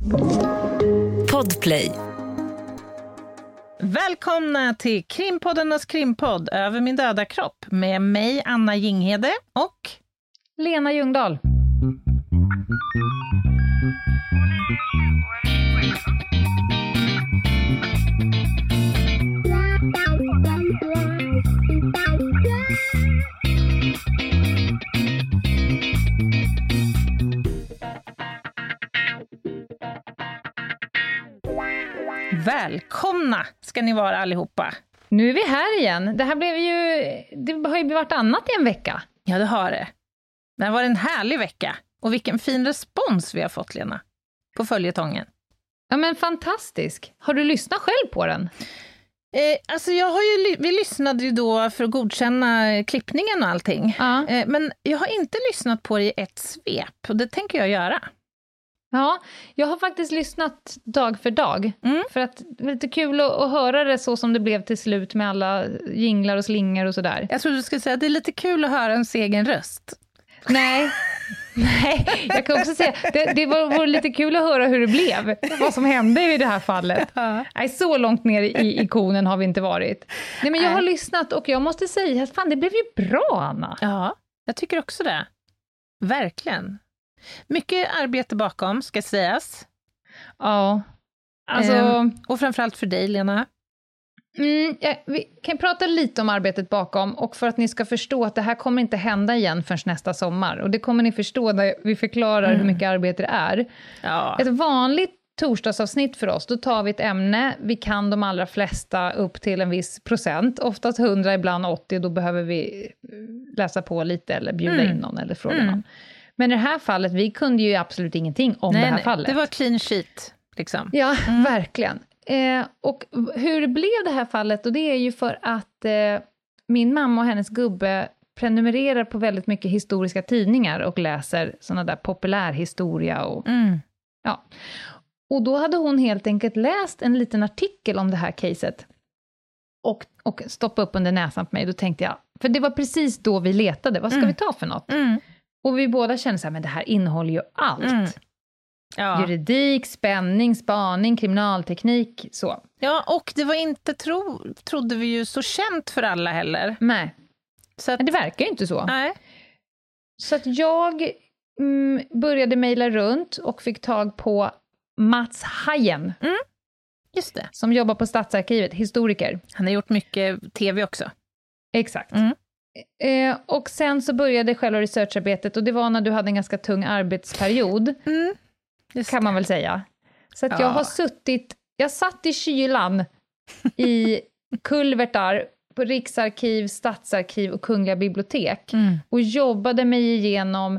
Podplay. Välkomna till Krimpoddarnas krimpodd Över min döda kropp med mig Anna Jinghede och Lena Ljungdahl. Välkomna ska ni vara allihopa. Nu är vi här igen. Det har ju varit annat i en vecka. Ja, det har det. Men det var en härlig vecka. Och vilken fin respons vi har fått, Lena, på följetongen. Ja, men fantastisk. Har du lyssnat själv på den? Alltså vi lyssnade ju då för att godkänna klippningen och allting. Ja. Men jag har inte lyssnat på det i ett svep. Och det tänker jag göra. Ja, jag har faktiskt lyssnat dag för dag. För att det är lite kul att höra det så som det blev till slut med alla jinglar och slingar och sådär. Jag tror du skulle säga att det är lite kul att höra ens egen röst. Nej, jag kan också säga det var lite kul att höra hur det blev. Vad som hände i det här fallet. Nej, så långt ner i ikonen har vi inte varit. Nej, men jag har lyssnat och jag måste säga att fan, det blev ju bra, Anna. Ja, jag tycker också det. Verkligen. Mycket arbete bakom, ska sägas. Ja. Alltså, och framförallt för dig, Lena. Vi kan prata lite om arbetet bakom, och för att ni ska förstå att det här kommer inte hända igen förrän nästa sommar. Och det kommer ni förstå när vi förklarar hur mycket arbete det är. Ja. Ett vanligt torsdagsavsnitt för oss, då tar vi ett ämne. Vi kan de allra flesta upp till en viss procent. Oftast 100, ibland 80. Då behöver vi läsa på lite eller bjuda in någon eller fråga någon. Men i det här fallet, vi kunde ju absolut ingenting om det här fallet. Det var clean sheet, liksom. Ja, verkligen. Och hur det blev det här fallet, och det är ju för att min mamma och hennes gubbe prenumererar på väldigt mycket historiska tidningar och läser såna där populärhistoria och ja. Och då hade hon helt enkelt läst en liten artikel om det här caset och stoppat upp under näsan på mig. Då tänkte jag, för det var precis då vi letade, vad ska vi ta för något? Och vi båda kände så här, men det här innehåller ju allt. Ja. Juridik, spänning, spaning, kriminalteknik, så. Ja, och det var inte, trodde vi ju, så känt för alla heller. Nej, så att, men det verkar ju inte så. Nej. Så att jag började mejla runt och fick tag på Mats Hajen. Just det. Som jobbar på Stadsarkivet, historiker. Han har gjort mycket tv också. Exakt. Och sen så började själva researcharbetet, och det var när du hade en ganska tung arbetsperiod. Kan man väl säga. Så att jag satt i kylan i kulvertar på Riksarkiv, Stadsarkiv och Kungliga bibliotek och jobbade mig igenom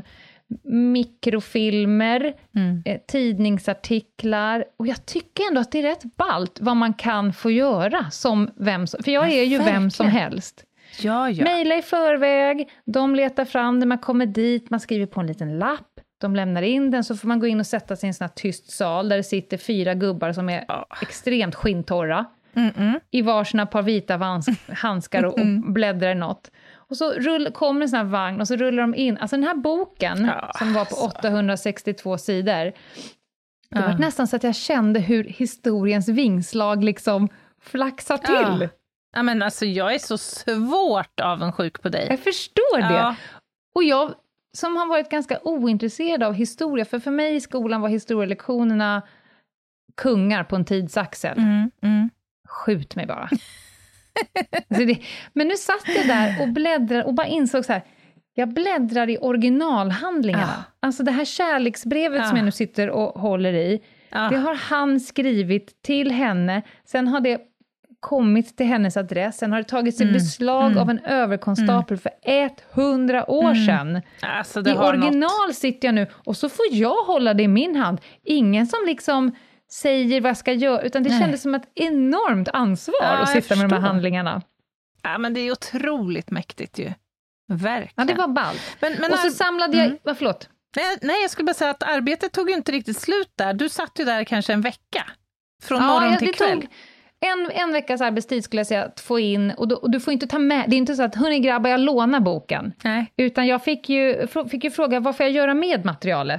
mikrofilmer, tidningsartiklar, och jag tycker ändå att det är rätt ballt vad man kan få göra som för jag är ju vem som helst. Ja. Mejla i förväg, de letar fram det, man kommer dit, man skriver på en liten lapp, de lämnar in den, så får man gå in och sätta sig i en sån här tyst sal där det sitter 4 gubbar som är extremt skintorra i varsina par vita handskar och bläddrar i något. Och så kommer en sån här vagn och så rullar de in. Alltså den här boken som var på 862 sidor. Det var nästan så att jag kände hur historiens vingslag liksom flaxar till. Ja, men alltså jag är så svårt avundsjuk på dig. Jag förstår det. Och jag som har varit ganska ointresserad av historia, för mig i skolan var historielektionerna kungar på en tidsaxel. Skjut mig bara. Alltså men nu satt jag där och bläddrade och bara insåg så här, jag bläddrar i originalhandlingarna. Alltså det här kärleksbrevet som jag nu sitter och håller i, det har han skrivit till henne. Sen har det kommit till hennes adress. Sen har det tagits i beslag av en överkonstapel för 100 år sedan. Alltså, det i original sitter jag nu och så får jag hålla det i min hand. Ingen som liksom säger vad jag ska göra, utan det kändes som ett enormt ansvar att sitta med de här handlingarna. Ja, men det är otroligt mäktigt ju. Verkligen. Ja, det var ballt. Men och så samlade jag... Förlåt. Nej, jag skulle bara säga att arbetet tog ju inte riktigt slut där. Du satt ju där kanske en vecka. Från morgon till kväll. Tog en veckas arbetstid skulle jag säga att få in. Och du får inte ta med... Det är inte så att, hörni grabbar, jag lånar boken. Nej. Utan jag fick ju fråga, vad får jag göra med materialet?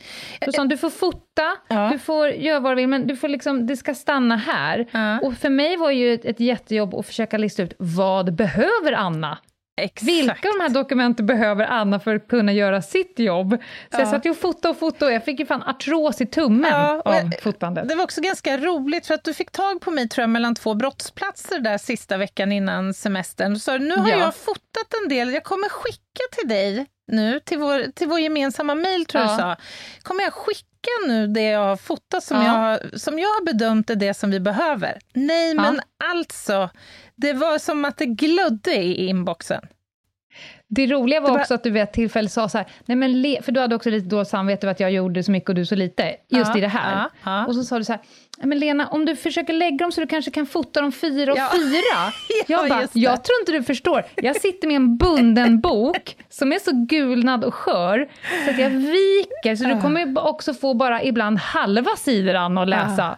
Då sa hon, du får fota, du får göra vad du vill, men du får liksom, det ska stanna här. Och för mig var ju ett jättejobb att försöka lista ut, vad behöver Anna? Exakt. Vilka av de här dokumenten behöver Anna för att kunna göra sitt jobb? Så jag satt ju och fotade. Jag fick ju fan artros i tummen av fotandet. Det var också ganska roligt för att du fick tag på mig, tror jag, mellan 2 brottsplatser där sista veckan innan semestern. Så nu har jag fotat en del. Jag kommer skicka till dig nu, till vår gemensamma mejl, tror jag du sa. Kommer jag skicka nu det jag har fotat som jag har bedömt är det som vi behöver? Nej, men alltså, det var som att det glödde i inboxen. Det roliga var också att du vid ett tillfälle sa så här, nej men för du hade också lite dåligt samvete att jag gjorde så mycket och du så lite, just i det här. Och så sa du så här, nej men Lena, om du försöker lägga dem så du kanske kan fota dem 4 och 4. Jag tror inte du förstår. Jag sitter med en bunden bok som är så gulnad och skör så att jag viker, så du kommer också få bara ibland halva sidan att läsa.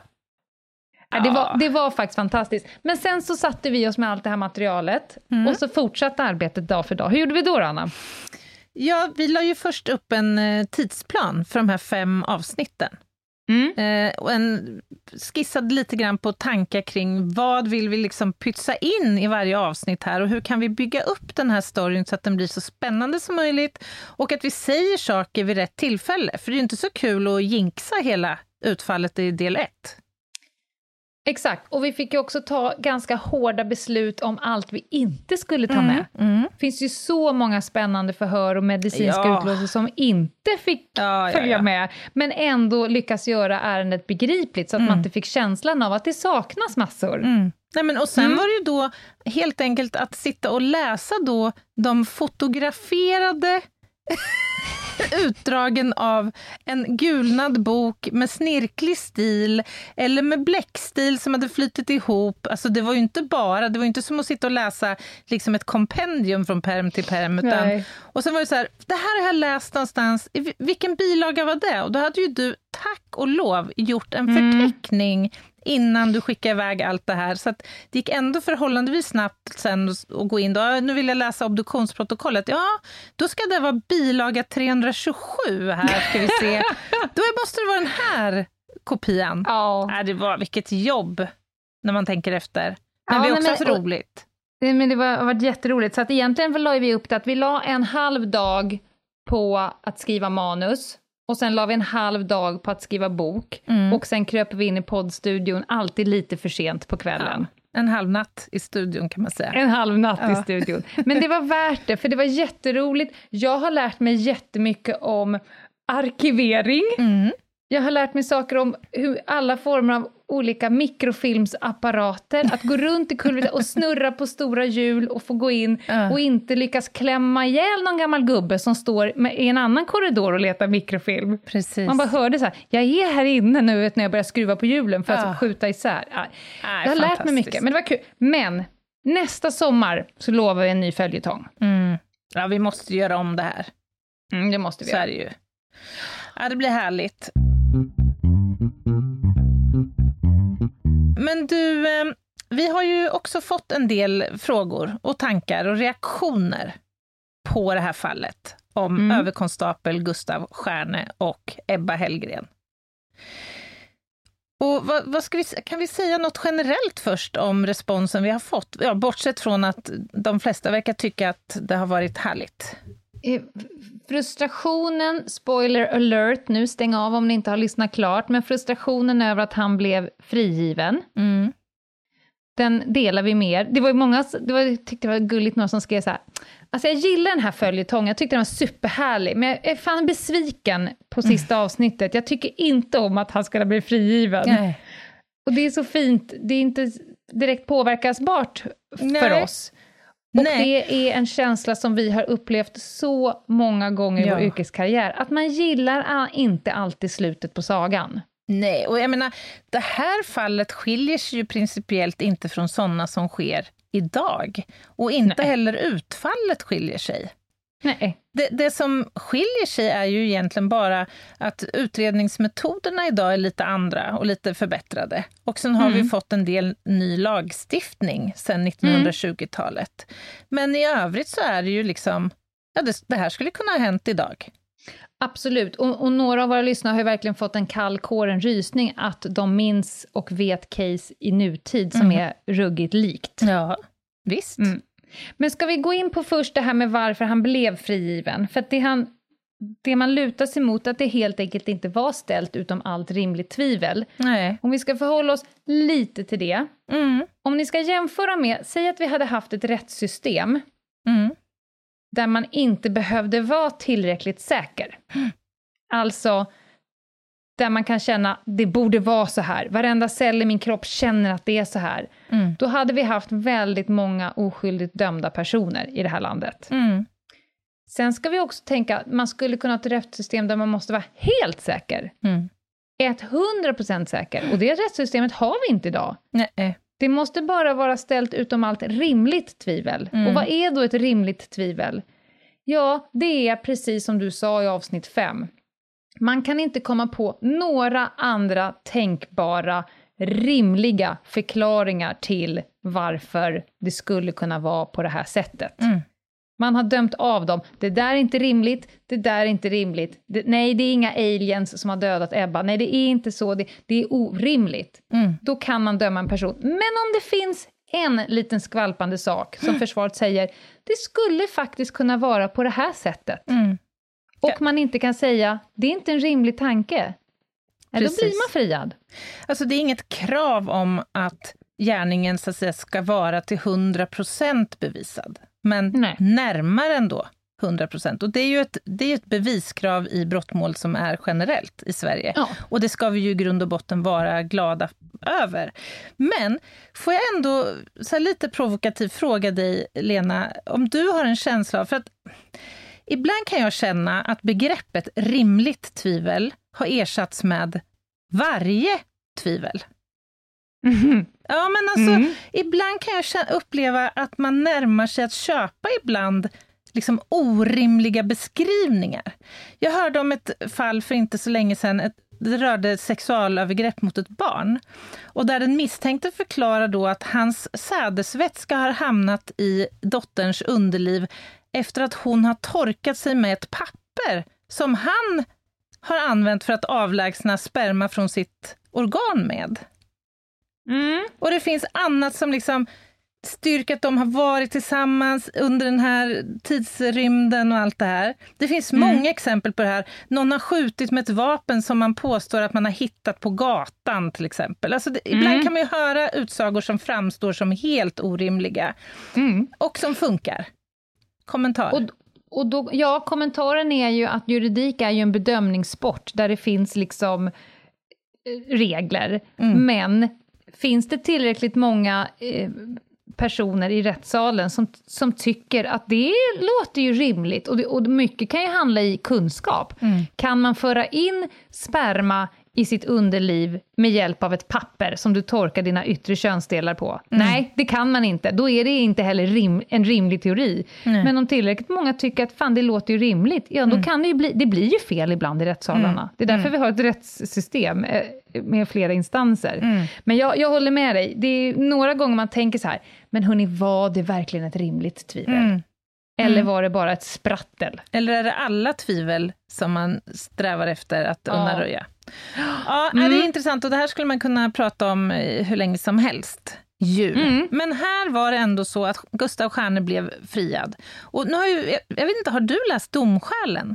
Det var faktiskt fantastiskt. Men sen så satte vi oss med allt det här materialet och så fortsatte arbetet dag för dag. Hur gjorde vi då, Anna? Ja, vi la ju först upp en tidsplan för de här 5 avsnitten. Och skissade lite grann på tankar kring vad vill vi liksom pytsa in i varje avsnitt här och hur kan vi bygga upp den här storyn så att den blir så spännande som möjligt och att vi säger saker vid rätt tillfälle. För det är ju inte så kul att jinxa hela utfallet i del 1. Exakt, och vi fick ju också ta ganska hårda beslut om allt vi inte skulle ta med. Det finns ju så många spännande förhör och medicinska utlåtelser som inte fick följa med, men ändå lyckas göra ärendet begripligt så att man inte fick känslan av att det saknas massor. Nej, men och sen var det ju då helt enkelt att sitta och läsa då de fotograferade utdragen av en gulnad bok med snirklig stil eller med bläckstil som hade flyttit ihop. Alltså det var ju inte som att sitta och läsa liksom ett kompendium från perm till perm. Utan, och sen var det så här, det här har jag läst någonstans, vilken bilaga var det? Och då hade ju du, tack och lov, gjort en förteckning innan du skickade iväg allt det här. Så att det gick ändå förhållandevis snabbt sen att gå in. Då, nu vill jag läsa obduktionsprotokollet. Ja, då ska det vara bilaga 327 här, ska vi se. Då måste det vara den här kopian. Det var vilket jobb när man tänker efter. Men det är också så roligt. Men det har varit jätteroligt. Så att egentligen la vi upp det att vi la en halv dag på att skriva manus. Och sen la vi en halv dag på att skriva bok. Och sen kröp vi in i poddstudion alltid lite för sent på kvällen. En halv natt i studion kan man säga. En halv natt i studion. Men det var värt det, för det var jätteroligt. Jag har lärt mig jättemycket om arkivering. Jag har lärt mig saker om hur alla former av olika mikrofilmsapparater, att gå runt i kulverten och snurra på stora hjul och få gå in och inte lyckas klämma ihjäl någon gammal gubbe som står i en annan korridor och letar mikrofilm. Precis. Man bara hörde så här, jag är här inne nu när jag börjar skruva på hjulen för att skjuta isär. Jag har lärt mig mycket, men det var kul. Men nästa sommar så lovar vi en ny följetong. Ja, vi måste göra om det här. Det måste vi göra. Så är det ju. Ja, det blir härligt. Men du, vi har ju också fått en del frågor och tankar och reaktioner på det här fallet om överkonstapel Gustav Stjärne och Ebba Hellgren. Och vad ska kan vi säga något generellt först om responsen vi har fått? Ja, bortsett från att de flesta verkar tycka att det har varit härligt. Frustrationen, spoiler alert, nu stäng av om ni inte har lyssnat klart, men frustrationen över att han blev frigiven, den delar vi med. Det var ju många, jag tyckte det var gulligt några som skrev så här, alltså jag gillar den här följetongen, jag tyckte den var superhärlig, men jag är fan besviken på sista avsnittet. Jag tycker inte om att han ska bli frigiven. Nej. Och det är så fint, det är inte direkt påverkasbart för oss. Och det är en känsla som vi har upplevt så många gånger i vår yrkeskarriär. Att man gillar inte alltid slutet på sagan. Nej, och jag menar, det här fallet skiljer sig ju principiellt inte från sådana som sker idag. Och inte heller utfallet skiljer sig. Nej. Det som skiljer sig är ju egentligen bara att utredningsmetoderna idag är lite andra och lite förbättrade. Och sen har vi fått en del ny lagstiftning sedan 1920-talet. Men i övrigt så är det ju liksom, det här skulle kunna ha hänt idag. Absolut, och några av våra lyssnare har ju verkligen fått en kall kår, en rysning, att de minns och vet case i nutid som är ruggigt likt. Ja, visst. Men ska vi gå in på först det här med varför han blev frigiven? För att det man lutar sig mot, att det helt enkelt inte var ställt utom allt rimligt tvivel. Nej. Om vi ska förhålla oss lite till det. Om ni ska jämföra med, säg att vi hade haft ett rättssystem där man inte behövde vara tillräckligt säker. Alltså, där man kan känna, det borde vara så här. Varenda cell i min kropp känner att det är så här. Då hade vi haft väldigt många oskyldigt dömda personer i det här landet. Sen ska vi också tänka att man skulle kunna ha ett rättssystem där man måste vara helt säker. 100% säker. Och det rättssystemet har vi inte idag. Nej. Det måste bara vara ställt utom allt rimligt tvivel. Och vad är då ett rimligt tvivel? Ja, det är precis som du sa i avsnitt 5. Man kan inte komma på några andra tänkbara, rimliga förklaringar till varför det skulle kunna vara på det här sättet. Man har dömt av dem. Det där är inte rimligt, det där är inte rimligt. Nej, det är inga aliens som har dödat Ebba. Nej, det är inte så. Det är orimligt. Då kan man döma en person. Men om det finns en liten skvalpande sak som försvaret säger, det skulle faktiskt kunna vara på det här sättet. Och man inte kan säga, det är inte en rimlig tanke. Då blir man friad. Alltså det är inget krav om att gärningen så att säga, ska vara till 100% bevisad. Men närmare ändå 100%. Och det är ju ett beviskrav i brottmål som är generellt i Sverige. Ja. Och det ska vi ju i grund och botten vara glada över. Men får jag ändå så här, lite provokativt fråga dig, Lena, om du har en känsla av, för att ibland kan jag känna att begreppet rimligt tvivel har ersatts med varje tvivel. Ja, men alltså, ibland kan jag uppleva att man närmar sig att köpa ibland liksom orimliga beskrivningar. Jag hörde om ett fall för inte så länge sedan, det rörde sexualövergrepp mot ett barn. Och där den misstänkte förklarar då att hans sädesvätska har hamnat i dotterns underliv efter att hon har torkat sig med ett papper som han har använt för att avlägsna sperma från sitt organ med. Och det finns annat som liksom styrker att de har varit tillsammans under den här tidsrymden och allt det här. Det finns många exempel på det här. Någon har skjutit med ett vapen som man påstår att man har hittat på gatan till exempel. Alltså ibland kan man ju höra utsagor som framstår som helt orimliga och som funkar. Kommentar. Och då, ja, kommentaren är ju att juridik är ju en bedömningssport där det finns liksom regler. Men finns det tillräckligt många personer i rättssalen som tycker att det låter ju rimligt, och mycket kan ju handla i kunskap. Kan man föra in sperma i sitt underliv med hjälp av ett papper som du torkar dina yttre könsdelar på? Nej, det kan man inte. Då är det inte heller en rimlig teori. Men om tillräckligt många tycker att fan, det låter ju rimligt, ja, då kan det ju det blir ju fel ibland i rättssalarna. Det är därför vi har ett rättssystem med flera instanser. Men jag håller med dig. Det är några gånger man tänker så här, men hörni, var det verkligen ett rimligt tvivel? Eller var det bara ett sprattel? Eller är det alla tvivel som man strävar efter att undanröja? Ja, det är intressant, och det här skulle man kunna prata om hur länge som helst. Men här var det ändå så att Gustav Stjärne blev friad. Och nu har jag vet inte, har du läst Domskälen?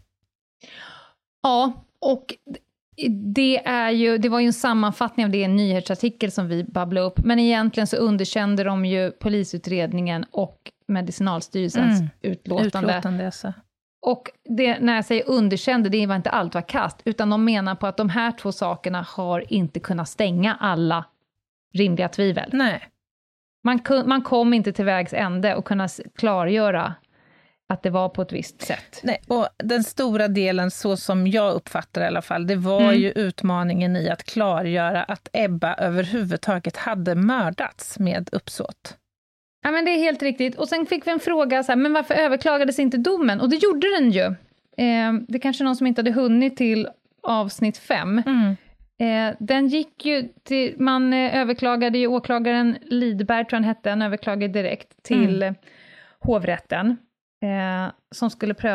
Ja, och det var ju en sammanfattning av det, en nyhetsartikel som vi babblade upp. Men egentligen så underkände de ju polisutredningen och Medicinalstyrelsens utlåtande. Alltså. Och när jag säger underkände, det var inte allt var kast, utan de menar på att de här två sakerna har inte kunnat stänga alla rimliga tvivel. Nej. Man kom inte till vägs ände och kunna klargöra att det var på ett visst sätt. Nej, och den stora delen, så som jag uppfattar i alla fall, det var ju utmaningen i att klargöra att Ebba överhuvudtaget hade mördats med uppsåt. Ja, men det är helt riktigt. Och sen fick vi en fråga, så här, men varför överklagades inte domen? Och det gjorde den ju. Det är kanske någon som inte hade hunnit till avsnitt 5. Den gick ju till, man överklagade ju, åklagaren Lidberg tror han hette, han överklagade direkt till hovrätten som skulle pröva det.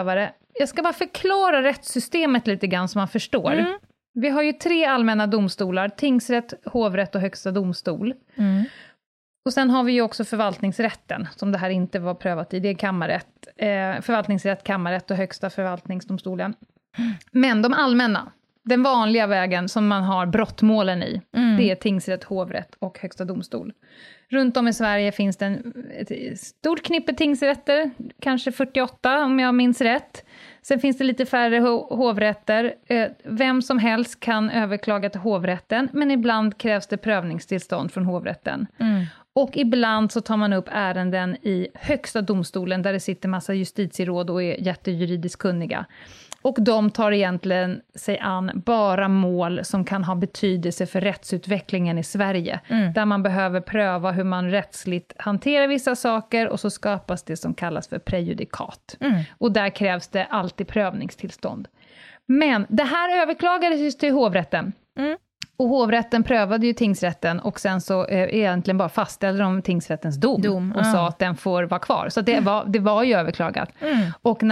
jag ska bara förklara rättssystemet lite grann så man förstår. Mm. Vi har ju 3 allmänna domstolar, tingsrätt, hovrätt och högsta domstol. Mm. Och sen har vi ju också förvaltningsrätten, som det här inte var prövat i, det är kammarrätt. Förvaltningsrätt, kammarrätt och högsta förvaltningsdomstolen. Mm. Men de allmänna, den vanliga vägen som man har brottmålen i, det är tingsrätt, hovrätt och högsta domstol. Runt om i Sverige finns det ett stort knippe tingsrätter, kanske 48 om jag minns rätt. Sen finns det lite färre hovrätter. Vem som helst kan överklaga till hovrätten, men ibland krävs det prövningstillstånd från hovrätten. Mm. Och ibland så tar man upp ärenden i högsta domstolen där det sitter massa justitieråd och är jättejuridiskt kunniga. Och de tar egentligen sig an bara mål som kan ha betydelse för rättsutvecklingen i Sverige. Mm. Där man behöver pröva hur man rättsligt hanterar vissa saker och så skapas det som kallas för prejudikat. Mm. Och där krävs det alltid prövningstillstånd. Men det här överklagades just till hovrätten. Mm. Och hovrätten prövade ju tingsrätten och sen så egentligen bara fastställde de tingsrättens dom och sa att den får vara kvar. Så det var ju överklagat. Mm. Och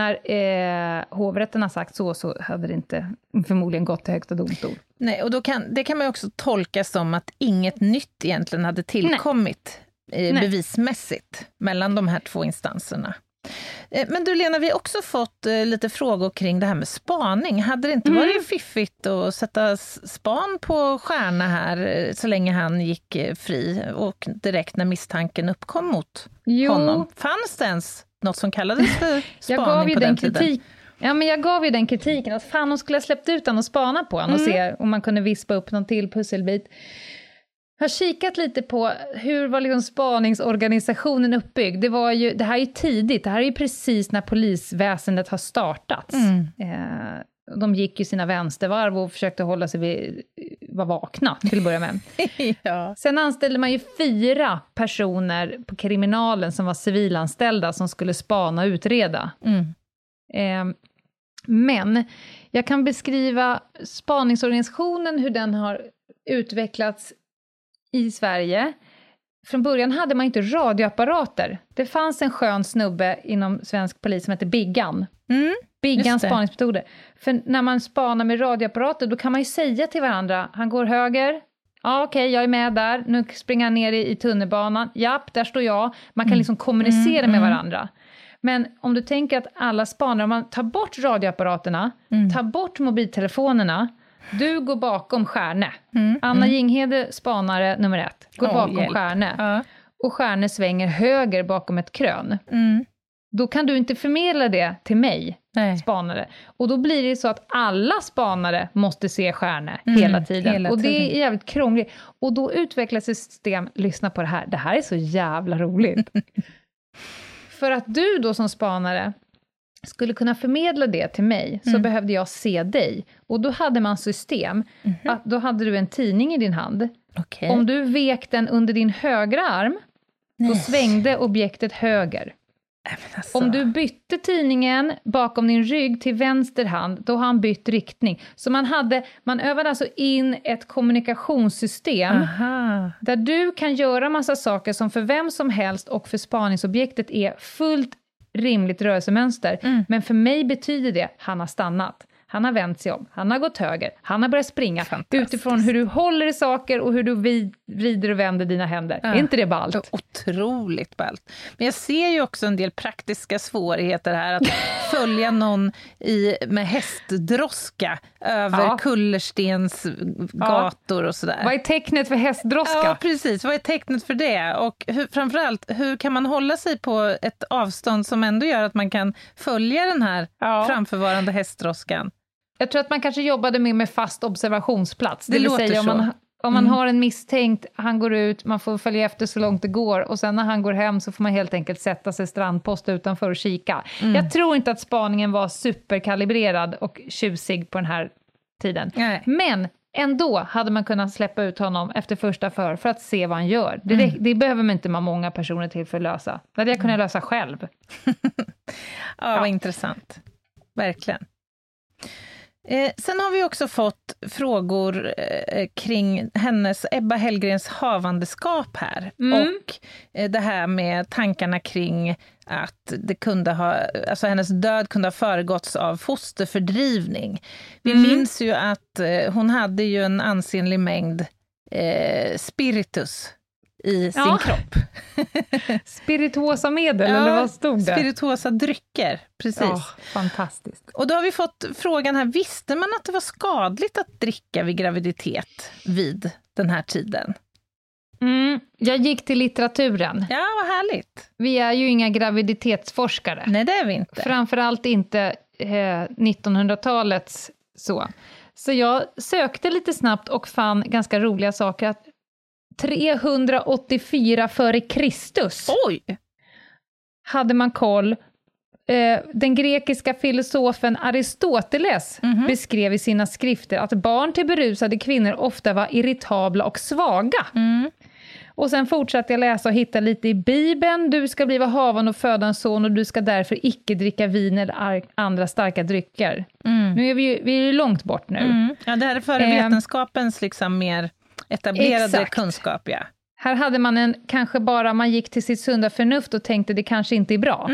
när hovrätten har sagt så hade det inte förmodligen gått till högsta domstol. Nej, och det kan man ju också tolka som att inget nytt egentligen hade tillkommit bevismässigt mellan de här 2 instanserna. Men du Lena, vi har också fått lite frågor kring det här med spaning. Hade det inte varit fiffigt att sätta span på Stjärna här så länge han gick fri och direkt när misstanken uppkom mot honom? Fanns det ens något som kallades för spaning på den tiden? Ja, men jag gav ju den kritiken att fan, de skulle ha släppt ut han och spana på han och se om man kunde vispa upp någon till pusselbit. Jag har kikat lite på hur var liksom spaningsorganisationen uppbyggd. Det här är ju tidigt, det här är ju precis när polisväsendet har startats. De gick ju sina vänstervarv och försökte hålla sig var vakna till att börja med. Ja. Sen anställde man ju 4 personer på kriminalen som var civilanställda som skulle spana och utreda. Men jag kan beskriva spaningsorganisationen, hur den har utvecklats i Sverige. Från början hade man inte radioapparater. Det fanns en skön snubbe inom svensk polis som heter Biggan. Biggans spaningsmetoder. För när man spanar med radioapparater, då kan man ju säga till varandra, han går höger. Ja, okej, jag är med där. Nu springer han ner i tunnelbanan. Japp, där står jag. Man kan liksom kommunicera med varandra. Men om du tänker att alla spanar, om man tar bort radioapparaterna, tar bort mobiltelefonerna, du går bakom Stjärne. Anna Jinghede, spanare nummer 1, går bakom Stjärne. Och Stjärne svänger höger bakom ett krön. Då kan du inte förmedla det till mig, spanare. Och då blir det så att alla spanare måste se Stjärne hela tiden. Och det är jävligt krångligt. Och då utvecklas ett system, lyssna på det här. Det här är så jävla roligt. För att du då som spanare skulle kunna förmedla det till mig, så behövde jag se dig. Och då hade man system, att då hade du en tidning i din hand. Okay. Om du vek den under din högra arm, då svängde objektet höger. Alltså. Om du bytte tidningen bakom din rygg till vänster hand, då har han bytt riktning. Så man övade alltså in ett kommunikationssystem där du kan göra massa saker som för vem som helst och för spaningsobjektet är fullt rimligt rörelsemönster. Men för mig betyder det, han har stannat. Han har vänt sig om, han har gått höger, han har börjat springa. Utifrån hur du håller i saker och hur du vrider och vänder dina händer. Är inte det ballt? Otroligt ballt. Men jag ser ju också en del praktiska svårigheter här. Att följa någon med hästdroska över kullerstens gator och sådär. Vad är tecknet för hästdroska? Ja, precis. Vad är tecknet för det? Och framförallt, hur kan man hålla sig på ett avstånd som ändå gör att man kan följa den här framförvarande hästdroskan? Jag tror att man kanske jobbade med fast observationsplats. Det vill säga om man har en misstänkt, han går ut, man får följa efter så långt det går. Och sen när han går hem så får man helt enkelt sätta sig strandpost utanför och kika. Jag tror inte att spaningen var superkalibrerad och tjusig på den här tiden. Nej. Men ändå hade man kunnat släppa ut honom efter första för att se vad han gör. Det behöver man inte många personer till för att lösa. Det hade jag kunnat lösa själv. Vad intressant. Verkligen. Sen har vi också fått frågor kring Ebba Hellgrens havandeskap här. Och det här med tankarna kring att det kunde alltså hennes död kunde ha föregåtts av fosterfördrivning. Vi minns ju att hon hade ju en ansenlig mängd spiritus i sin kropp. Spirituosa medel, eller vad stod det? Spirituosa drycker, precis. Fantastiskt. Och då har vi fått frågan här, visste man att det var skadligt att dricka vid graviditet vid den här tiden? Jag gick till litteraturen. Ja, vad härligt. Vi är ju inga graviditetsforskare. Nej, det är vi inte. Framförallt inte 1900-talets så. Så jag sökte lite snabbt och fann ganska roliga saker. Att 384 före Kristus. Oj! Hade man koll. Den grekiska filosofen Aristoteles beskrev i sina skrifter att barn till berusade kvinnor ofta var irritabla och svaga. Och sen fortsatte jag läsa och hitta lite i Bibeln. Du ska bliva havande och föda en son och du ska därför icke dricka vin eller andra starka drycker. Nu är vi är ju långt bort nu. Ja, det här är före vetenskapens liksom mer etablerade kunskap, ja. Här hade man kanske bara man gick till sitt sunda förnuft och tänkte det kanske inte är bra.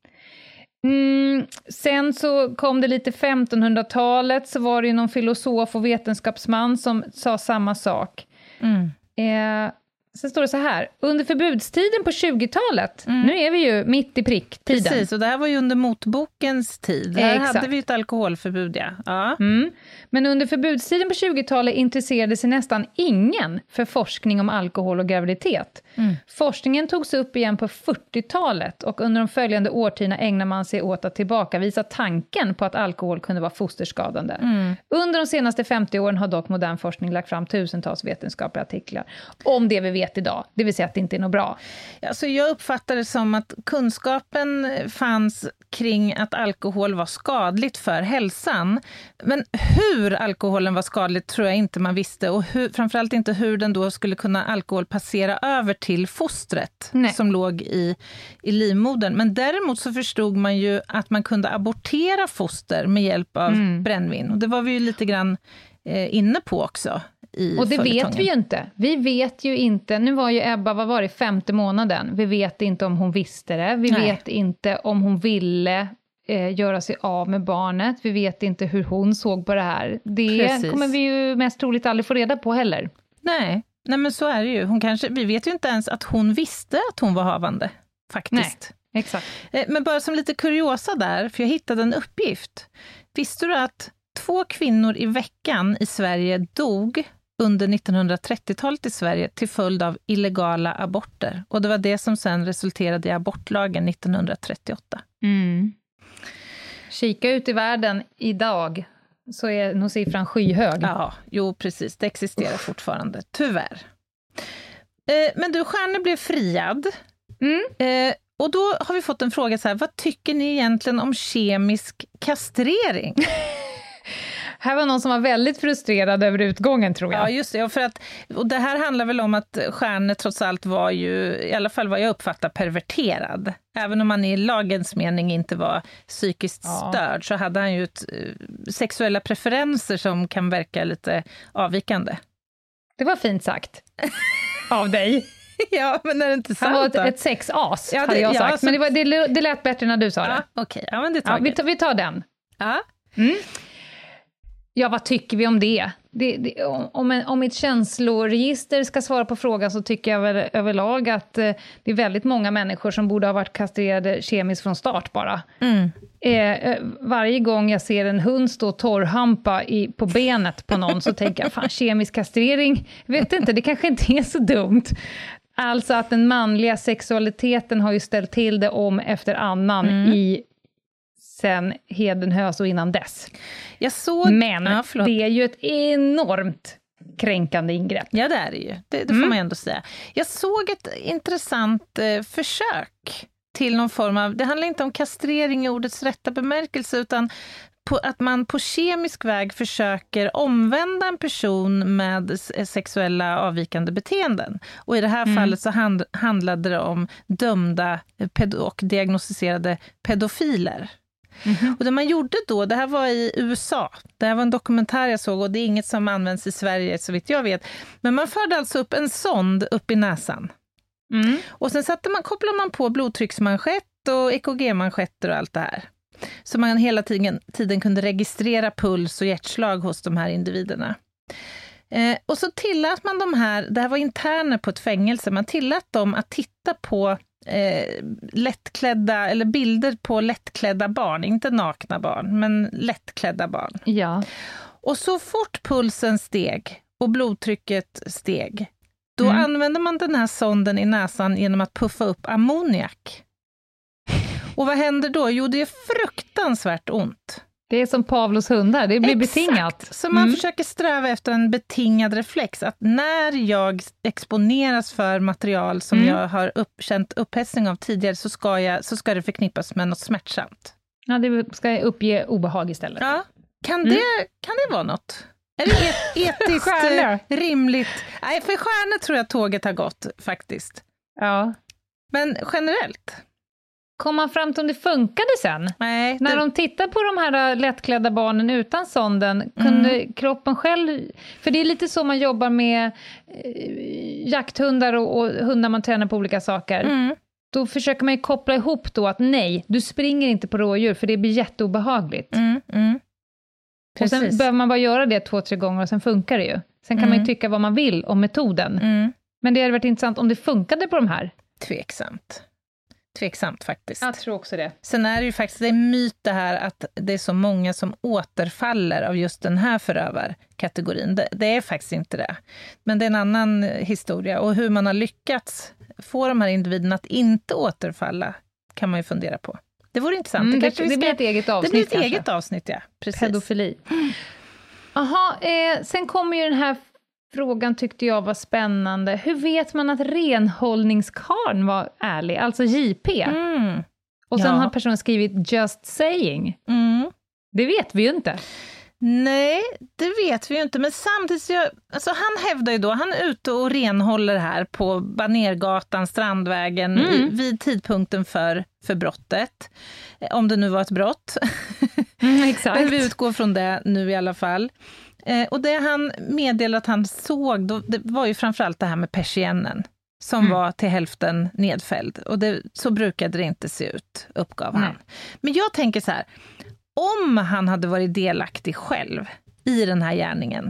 Sen så kom det lite 1500-talet, så var det ju någon filosof och vetenskapsman som sa samma sak. Sen står det så här, under förbudstiden på 20-talet, nu är vi ju mitt i pricktiden. Precis, och det här var ju under motbokens tid. Här hade vi ett alkoholförbud, ja. Men under förbudstiden på 20-talet intresserade sig nästan ingen för forskning om alkohol och graviditet. Forskningen togs upp igen på 40-talet och under de följande årtiderna ägnar man sig åt att tillbakavisa tanken på att alkohol kunde vara fosterskadande. Under de senaste 50 åren har dock modern forskning lagt fram tusentals vetenskapliga artiklar om det vi vet idag, det vill säga att det inte är något bra. Alltså jag uppfattar det som att kunskapen fanns kring att alkohol var skadligt för hälsan. Men hur alkoholen var skadligt tror jag inte man visste, och framförallt inte hur den då skulle kunna alkohol passera över till fostret som låg i livmodern. Men däremot så förstod man ju att man kunde abortera foster med hjälp av brännvin. Och det var vi ju lite grann inne på också. Och det vet vi ju inte. Vi vet ju inte, nu var ju Ebba, vad var det, 5:e månaden. Vi vet inte om hon visste det. Vi vet inte om hon ville göra sig av med barnet. Vi vet inte hur hon såg på det här. Det kommer vi ju mest troligt aldrig få reda på heller. Nej men så är det ju. Vi vet ju inte ens att hon visste att hon var havande, faktiskt. Nej, exakt. Men bara som lite kuriosa där, för jag hittade en uppgift. Visste du att 2 kvinnor i veckan i Sverige dog under 1930-talet i Sverige till följd av illegala aborter? Och det var det som sen resulterade i abortlagen 1938. Kika ut i världen idag så är nog siffran skyhög. Ja, jo precis. Det existerar fortfarande, tyvärr. Men du, Stjärne blev friad. Och då har vi fått en fråga så här, vad tycker ni egentligen om kemisk kastrering? Här var någon som var väldigt frustrerad över utgången, tror jag. Ja, just det. Och det här handlar väl om att Stjärne trots allt var ju, i alla fall vad jag uppfattar, perverterad. Även om man i lagens mening inte var psykiskt störd, så hade han ju sexuella preferenser som kan verka lite avvikande. Det var fint sagt av dig. Ja, men är det inte sant? Han var ett sexas, hade jag sagt. Men det lät bättre när du sa det. Okej. Ja, men det tar vi tar den. Ja. Ja, vad tycker vi om det? Om ett känsloregister ska svara på frågan, så tycker jag väl överlag att det är väldigt många människor som borde ha varit kastrerade kemiskt från start bara. Varje gång jag ser en hund stå torrhampa på benet på någon, så tänker jag, fan, kemisk kastrering, vet inte, det kanske inte är så dumt. Alltså att den manliga sexualiteten har ju ställt till det om efter annan i sen Hedenhös och innan dess. Men det är ju ett enormt kränkande ingrepp. Ja, det är det ju. Det får man ändå säga. Jag såg ett intressant försök till någon form av, det handlar inte om kastrering i ordets rätta bemärkelse, utan att man på kemisk väg försöker omvända en person med sexuella avvikande beteenden. Och i det här fallet så handlade det om dömda och diagnostiserade pedofiler. Och det man gjorde då, det här var i USA. Det här var en dokumentär jag såg och det är inget som används i Sverige så vitt jag vet. Men man förde alltså upp en sond upp i näsan. Och sen kopplade man på blodtrycksmanschett och EKG-manschetter och allt det här. Så man hela tiden kunde registrera puls och hjärtslag hos de här individerna. Och så tillät man det här var interner på ett fängelse, man tillät dem att titta på lättklädda, eller bilder på lättklädda barn, inte nakna barn, men lättklädda barn. Ja. Och så fort pulsen steg och blodtrycket steg, då använde man den här sonden i näsan genom att puffa upp ammoniak. Och vad händer då? Jo, det är fruktansvärt ont. Det är som Pavlos hundar, det blir betingat. Så man försöker sträva efter en betingad reflex. Att när jag exponeras för material som jag har känt upphetsning av tidigare så ska det förknippas med något smärtsamt. Ja, det ska uppge obehag istället. Ja, kan det vara något? Är det etiskt rimligt? Nej, för stjärnor tror jag tåget har gått faktiskt. Ja. Men generellt? Kom man fram till om det funkade sen? Nej. När de tittar på de här lättklädda barnen utan sonden, kunde kroppen själv... För det är lite så man jobbar med jakthundar och hundar man tränar på olika saker. Då försöker man ju koppla ihop då att nej, du springer inte på rådjur för det blir jätteobehagligt. Och sen behöver man bara göra det 2-3 gånger och sen funkar det ju. Sen kan man ju tycka vad man vill om metoden. Men det hade varit intressant om det funkade på de här. Tveksamt faktiskt. Jag tror också det. Sen är det ju faktiskt en myt det här att det är så många som återfaller av just den här förövarkategorin. Det är faktiskt inte det. Men det är en annan historia. Och hur man har lyckats få de här individerna att inte återfalla kan man ju fundera på. Det vore intressant. Det blir ett eget avsnitt. Det blir ett eget avsnitt, ja. Precis. Pedofili. Sen kommer ju den här frågan tyckte jag var spännande. Hur vet man att renhållningskarn var ärlig? Alltså JP. Och sen har personen skrivit just saying. Det vet vi ju inte. Nej, det vet vi ju inte. Men samtidigt, han hävdar ju då, han är ute och renhåller här på Banergatan, Strandvägen vid tidpunkten för brottet. Om det nu var ett brott. Exakt. Men vi utgår från det nu i alla fall. Och det han meddelade att han såg, det var ju framförallt det här med persiennen som var till hälften nedfälld. Och så brukade det inte se ut, uppgav han. Men jag tänker så här, om han hade varit delaktig själv i den här gärningen,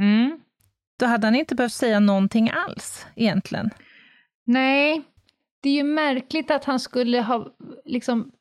då hade han inte behövt säga någonting alls egentligen. Nej, det är ju märkligt att han skulle ha liksom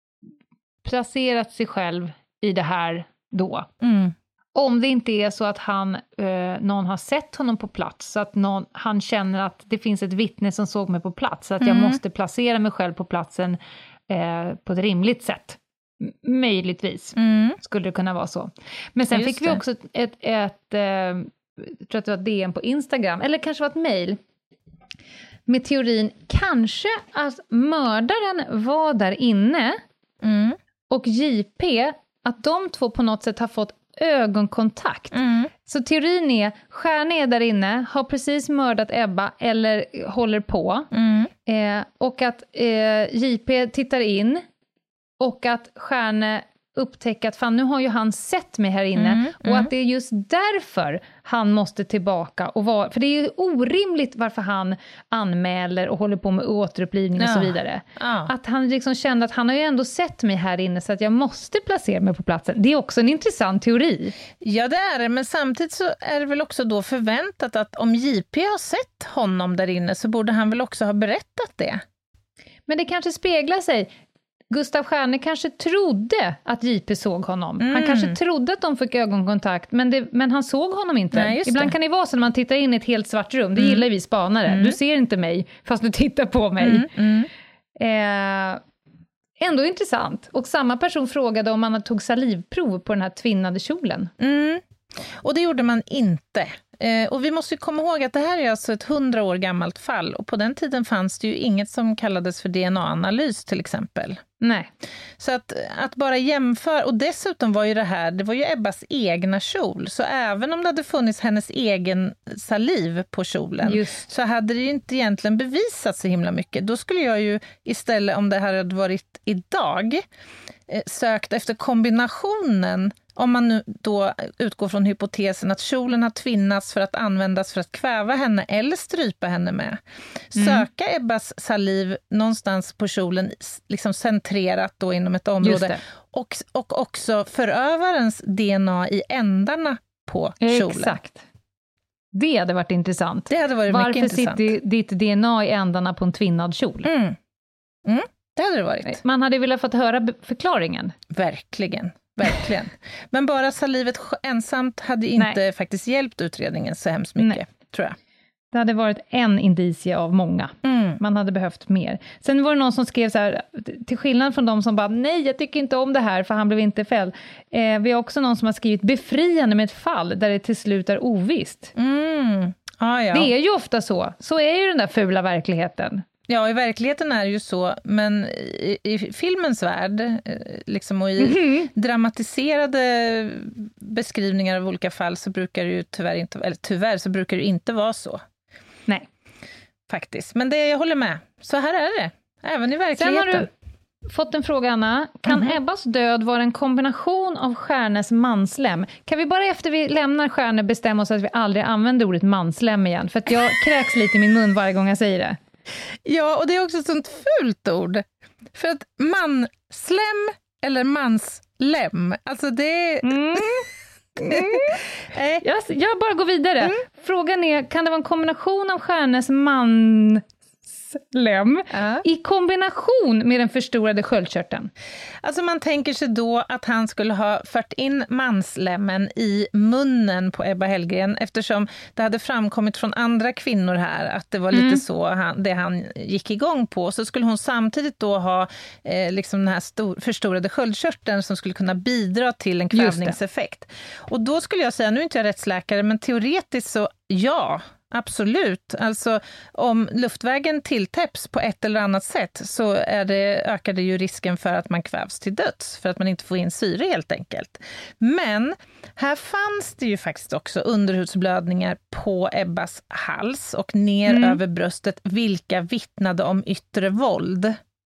placerat sig själv i det här då. Om det inte är så att någon har sett honom på plats, så att han känner att det finns ett vittne som såg mig på plats, så att jag måste placera mig själv på platsen på ett rimligt sätt. Möjligtvis skulle det kunna vara så. Men sen fick vi också jag tror att det var DM på Instagram, eller kanske var ett mejl med teorin kanske att mördaren var där inne och JP, att de två på något sätt har fått ögonkontakt. Så teorin är, Stjärne är där inne, har precis mördat Ebba eller håller på. Och att JP tittar in och att Stjärne upptäcker att fan, nu har ju han sett mig här inne och att det är just därför han måste tillbaka och för det är ju orimligt varför han anmäler och håller på med återupplivning och så vidare. Att han liksom kände att han har ju ändå sett mig här inne så att jag måste placera mig på platsen. Det är också en intressant teori. Ja, det är det, men samtidigt så är det väl också då förväntat att om JP har sett honom där inne så borde han väl också ha berättat det. Men det kanske speglar sig. Gustav Stjärne kanske trodde att JP såg honom. Han kanske trodde att de fick ögonkontakt, men han såg honom inte. Nej, ibland kan det vara så när man tittar in i ett helt svart rum. Det gillar vi spanare. Du ser inte mig fast du tittar på mig. Ändå intressant. Och samma person frågade om man tog salivprov på den här tvinnade kjolen. Och det gjorde man inte. Och vi måste ju komma ihåg att det här är alltså ett 100 år gammalt fall. Och på den tiden fanns det ju inget som kallades för DNA-analys till exempel. Nej. Så att bara jämföra, och dessutom var ju det var ju Ebbas egna kjol. Så även om det hade funnits hennes egen saliv på kjolen så hade det ju inte egentligen bevisat så himla mycket. Då skulle jag ju istället, om det här hade varit idag, sökt efter kombinationen. Om man nu då utgår från hypotesen att kjolen har tvinnats för att användas för att kväva henne eller strypa henne med. Söka Ebbas saliv någonstans på kjolen, liksom centrerat då inom ett område. Och också förövarens DNA i ändarna på kjolen. Exakt. Det hade varit intressant. Det hade varit mycket intressant. Varför sitter ditt DNA i ändarna på en tvinnad kjol? Det hade det varit. Man hade velat fått höra förklaringen. Verkligen. Men bara salivet ensamt hade inte faktiskt hjälpt utredningen så hemskt mycket, tror jag. Det hade varit en indicie av många. Man hade behövt mer. Sen var det någon som skrev så här, till skillnad från de som bara, nej jag tycker inte om det här för han blev inte fälld. Vi har också någon som har skrivit befriande med ett fall där det till slut är ovisst. Ja. Det är ju ofta så. Så är ju den där fula verkligheten. Ja, i verkligheten är det ju så, men i filmens värld liksom, och i dramatiserade beskrivningar av olika fall så brukar det ju tyvärr så brukar det inte vara så. Nej. Faktiskt. Men jag håller med. Så här är det. Även i verkligheten. Sen har du fått en fråga, Anna. Kan Ebbas död vara en kombination av Stjärnes manslem? Kan vi bara efter vi lämnar Stjärne bestämma oss att vi aldrig använder ordet manslem igen? För att jag kräks lite i min mun varje gång jag säger det. Ja, och det är också ett sånt fult ord. För att manslem eller manslem, alltså det... Jag bara går vidare. Frågan är, kan det vara en kombination av Stjärnes manslem i kombination med den förstorade sköldkörteln? Alltså man tänker sig då att han skulle ha fört in manslemmen i munnen på Ebba Hellgren, eftersom det hade framkommit från andra kvinnor här att det var lite så det han gick igång på. Så skulle hon samtidigt då ha liksom den här förstorade sköldkörteln som skulle kunna bidra till en kvävningseffekt. Och då skulle jag säga, nu är inte jag rättsläkare, men teoretiskt så ja, absolut. Alltså om luftvägen tilltäpps på ett eller annat sätt så ökar det ju risken för att man kvävs till döds, för att man inte får in syre helt enkelt. Men här fanns det ju faktiskt också underhudsblödningar på Ebbas hals och ner över bröstet, vilka vittnade om yttre våld.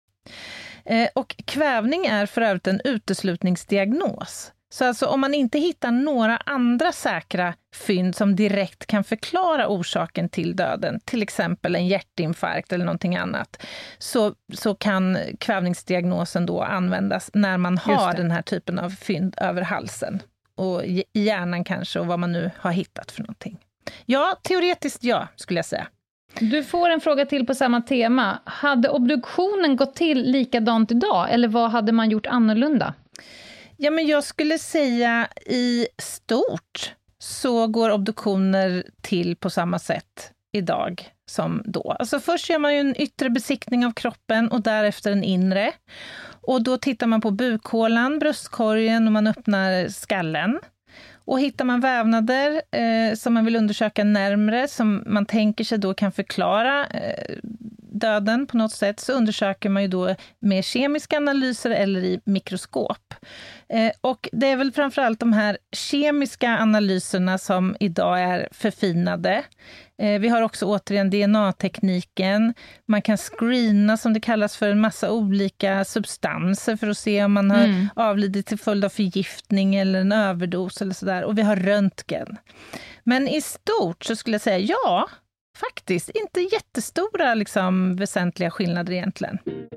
Och kvävning är för övrigt en uteslutningsdiagnos. Så alltså om man inte hittar några andra säkra fynd som direkt kan förklara orsaken till döden, till exempel en hjärtinfarkt eller någonting annat, så kan kvävningsdiagnosen då användas när man har den här typen av fynd över halsen. Och i hjärnan kanske, och vad man nu har hittat för någonting. Ja, teoretiskt ja, skulle jag säga. Du får en fråga till på samma tema. Hade obduktionen gått till likadant idag, eller vad hade man gjort annorlunda? Ja, men jag skulle säga i stort så går obduktioner till på samma sätt idag som då. Alltså först gör man ju en yttre besiktning av kroppen och därefter en inre. Och då tittar man på bukhålan, bröstkorgen och man öppnar skallen. Och hittar man vävnader som man vill undersöka närmare, som man tänker sig då kan förklara döden på något sätt, så undersöker man ju då med kemiska analyser eller i mikroskop. Och det är väl framförallt de här kemiska analyserna som idag är förfinade. Vi har också återigen DNA-tekniken. Man kan screena, som det kallas, för en massa olika substanser för att se om man har avlidit till följd av förgiftning eller en överdos eller sådär. Och vi har röntgen. Men i stort så skulle jag säga ja, faktiskt inte jättestora liksom, väsentliga skillnader egentligen.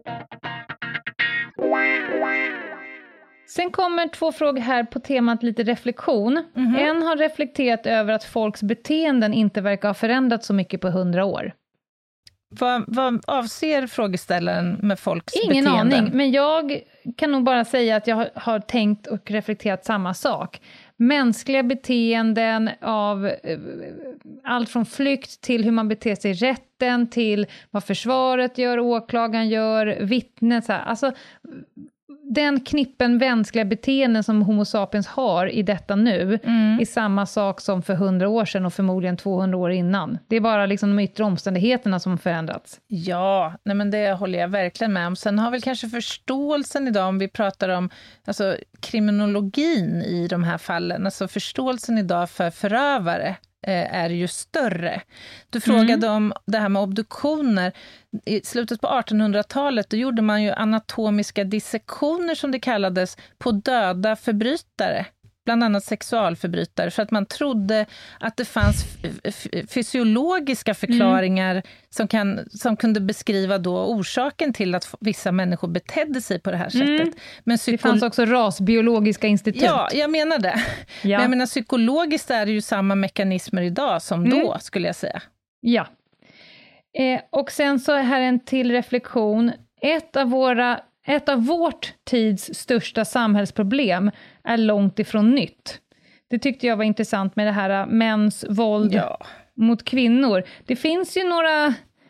Sen kommer 2 frågor här på temat lite reflektion. En har reflekterat över att folks beteenden inte verkar ha förändrats så mycket på 100 år. Vad avser frågeställaren med folks Ingen beteenden? aning, men jag kan nog bara säga att jag har tänkt och reflekterat samma sak. Mänskliga beteenden av allt från flykt till hur man beter sig i rätten, till vad försvaret gör, åklagaren gör, vittnet. Så här. Alltså, den knippen mänskliga beteenden som Homo sapiens har i detta nu är samma sak som för 100 år sedan och förmodligen 200 år innan. Det är bara liksom de yttre omständigheterna som har förändrats. Ja, nej men det håller jag verkligen med om. Sen har väl kanske förståelsen idag, om vi pratar om alltså, kriminologin i de här fallen, alltså förståelsen idag för förövare är ju större. Du frågade om det här med obduktioner. I slutet på 1800-talet då gjorde man ju anatomiska dissektioner som det kallades på döda förbrytare. Bland annat sexualförbrytare, för att man trodde att det fanns fysiologiska förklaringar som kunde beskriva då orsaken till att vissa människor betedde sig på det här sättet. Men det fanns också rasbiologiska institut. Ja, jag menar det. Men jag menar, psykologiskt är det ju samma mekanismer idag som då, skulle jag säga. Ja. Och sen så här en till reflektion. Ett av vårt tids största samhällsproblem är långt ifrån nytt. Det tyckte jag var intressant med det här mäns våld mot kvinnor. Det finns ju några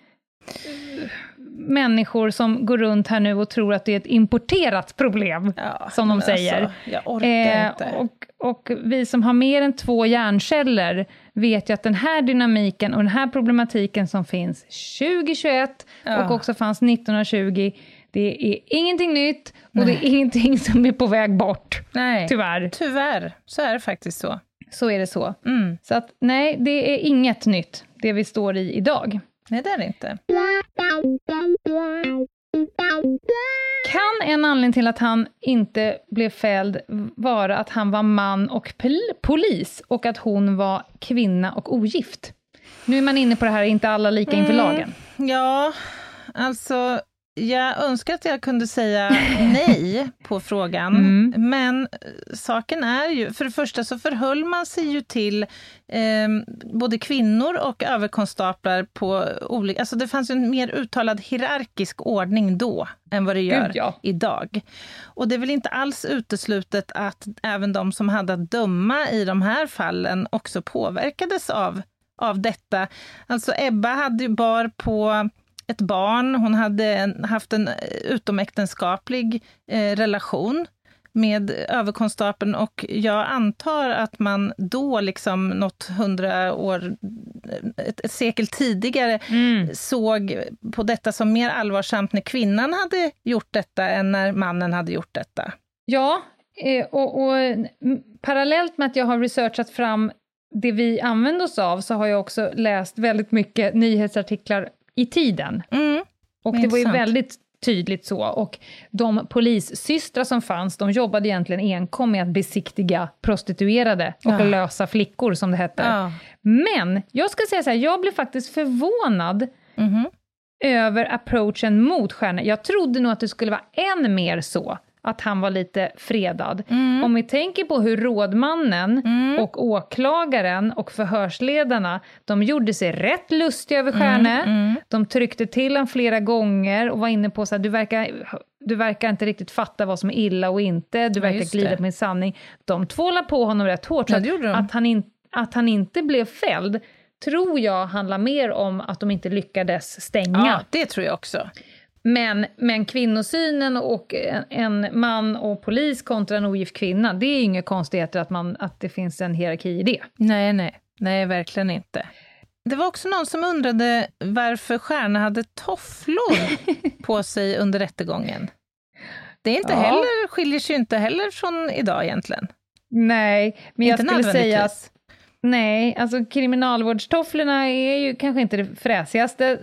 människor som går runt här nu och tror att det är ett importerat problem, som de säger. Alltså, jag orkar inte. Och vi som har mer än 2 hjärnceller vet ju att den här dynamiken och den här problematiken som finns 2021 och också fanns 1920, det är ingenting nytt och det är ingenting som är på väg bort. Nej, tyvärr. Så är det faktiskt så. Så är det så. Så att nej, det är inget nytt, det vi står i idag. Nej, det är det inte. Kan en anledning till att han inte blev fälld vara att han var man och polis och att hon var kvinna och ogift? Nu är man inne på det här, inte alla lika inför lagen. Ja, alltså jag önskar att jag kunde säga nej på frågan, men saken är ju, för det första så förhöll man sig ju till både kvinnor och överkonstaplar på olika, alltså det fanns ju en mer uttalad hierarkisk ordning då än vad det gör idag. Och det är väl inte alls uteslutet att även de som hade att döma i de här fallen också påverkades av detta. Alltså Ebba hade ju bar på ett barn, hon hade haft en utomäktenskaplig relation med överkonstapeln, och jag antar att man då liksom något 100 år, ett sekel tidigare såg på detta som mer allvarsamt när kvinnan hade gjort detta än när mannen hade gjort detta. Ja, och parallellt med att jag har researchat fram det vi använder oss av så har jag också läst väldigt mycket nyhetsartiklar i tiden. Och det var ju väldigt tydligt så. Och de polissystrar som fanns, de jobbade egentligen enkom med att besiktiga prostituerade och lösa flickor, som det hette. Men jag ska säga så här, jag blev faktiskt förvånad över approachen mot Stjärne. Jag trodde nog att det skulle vara än mer så att han var lite fredad. Om vi tänker på hur rådmannen och åklagaren och förhörsledarna, de gjorde sig rätt lustiga över Stjärne. De tryckte till han flera gånger och var inne på så här, du verkar inte riktigt fatta vad som är illa och inte. Du verkar glida på min sanning. De tvålade på honom rätt hårt. Så att han inte blev fälld tror jag handlar mer om att de inte lyckades stänga. Ja, det tror jag också. Men kvinnosynen och en man och polis kontra en ogift kvinna, det är inga konstigheter att det finns en hierarki i det. Nej, verkligen inte. Det var också någon som undrade varför Stjärna hade tofflor på sig under rättegången. Det är inte heller, skiljer sig inte heller från idag egentligen. Nej, men jag skulle säga att alltså kriminalvårdstofflorna är ju kanske inte det fräsigaste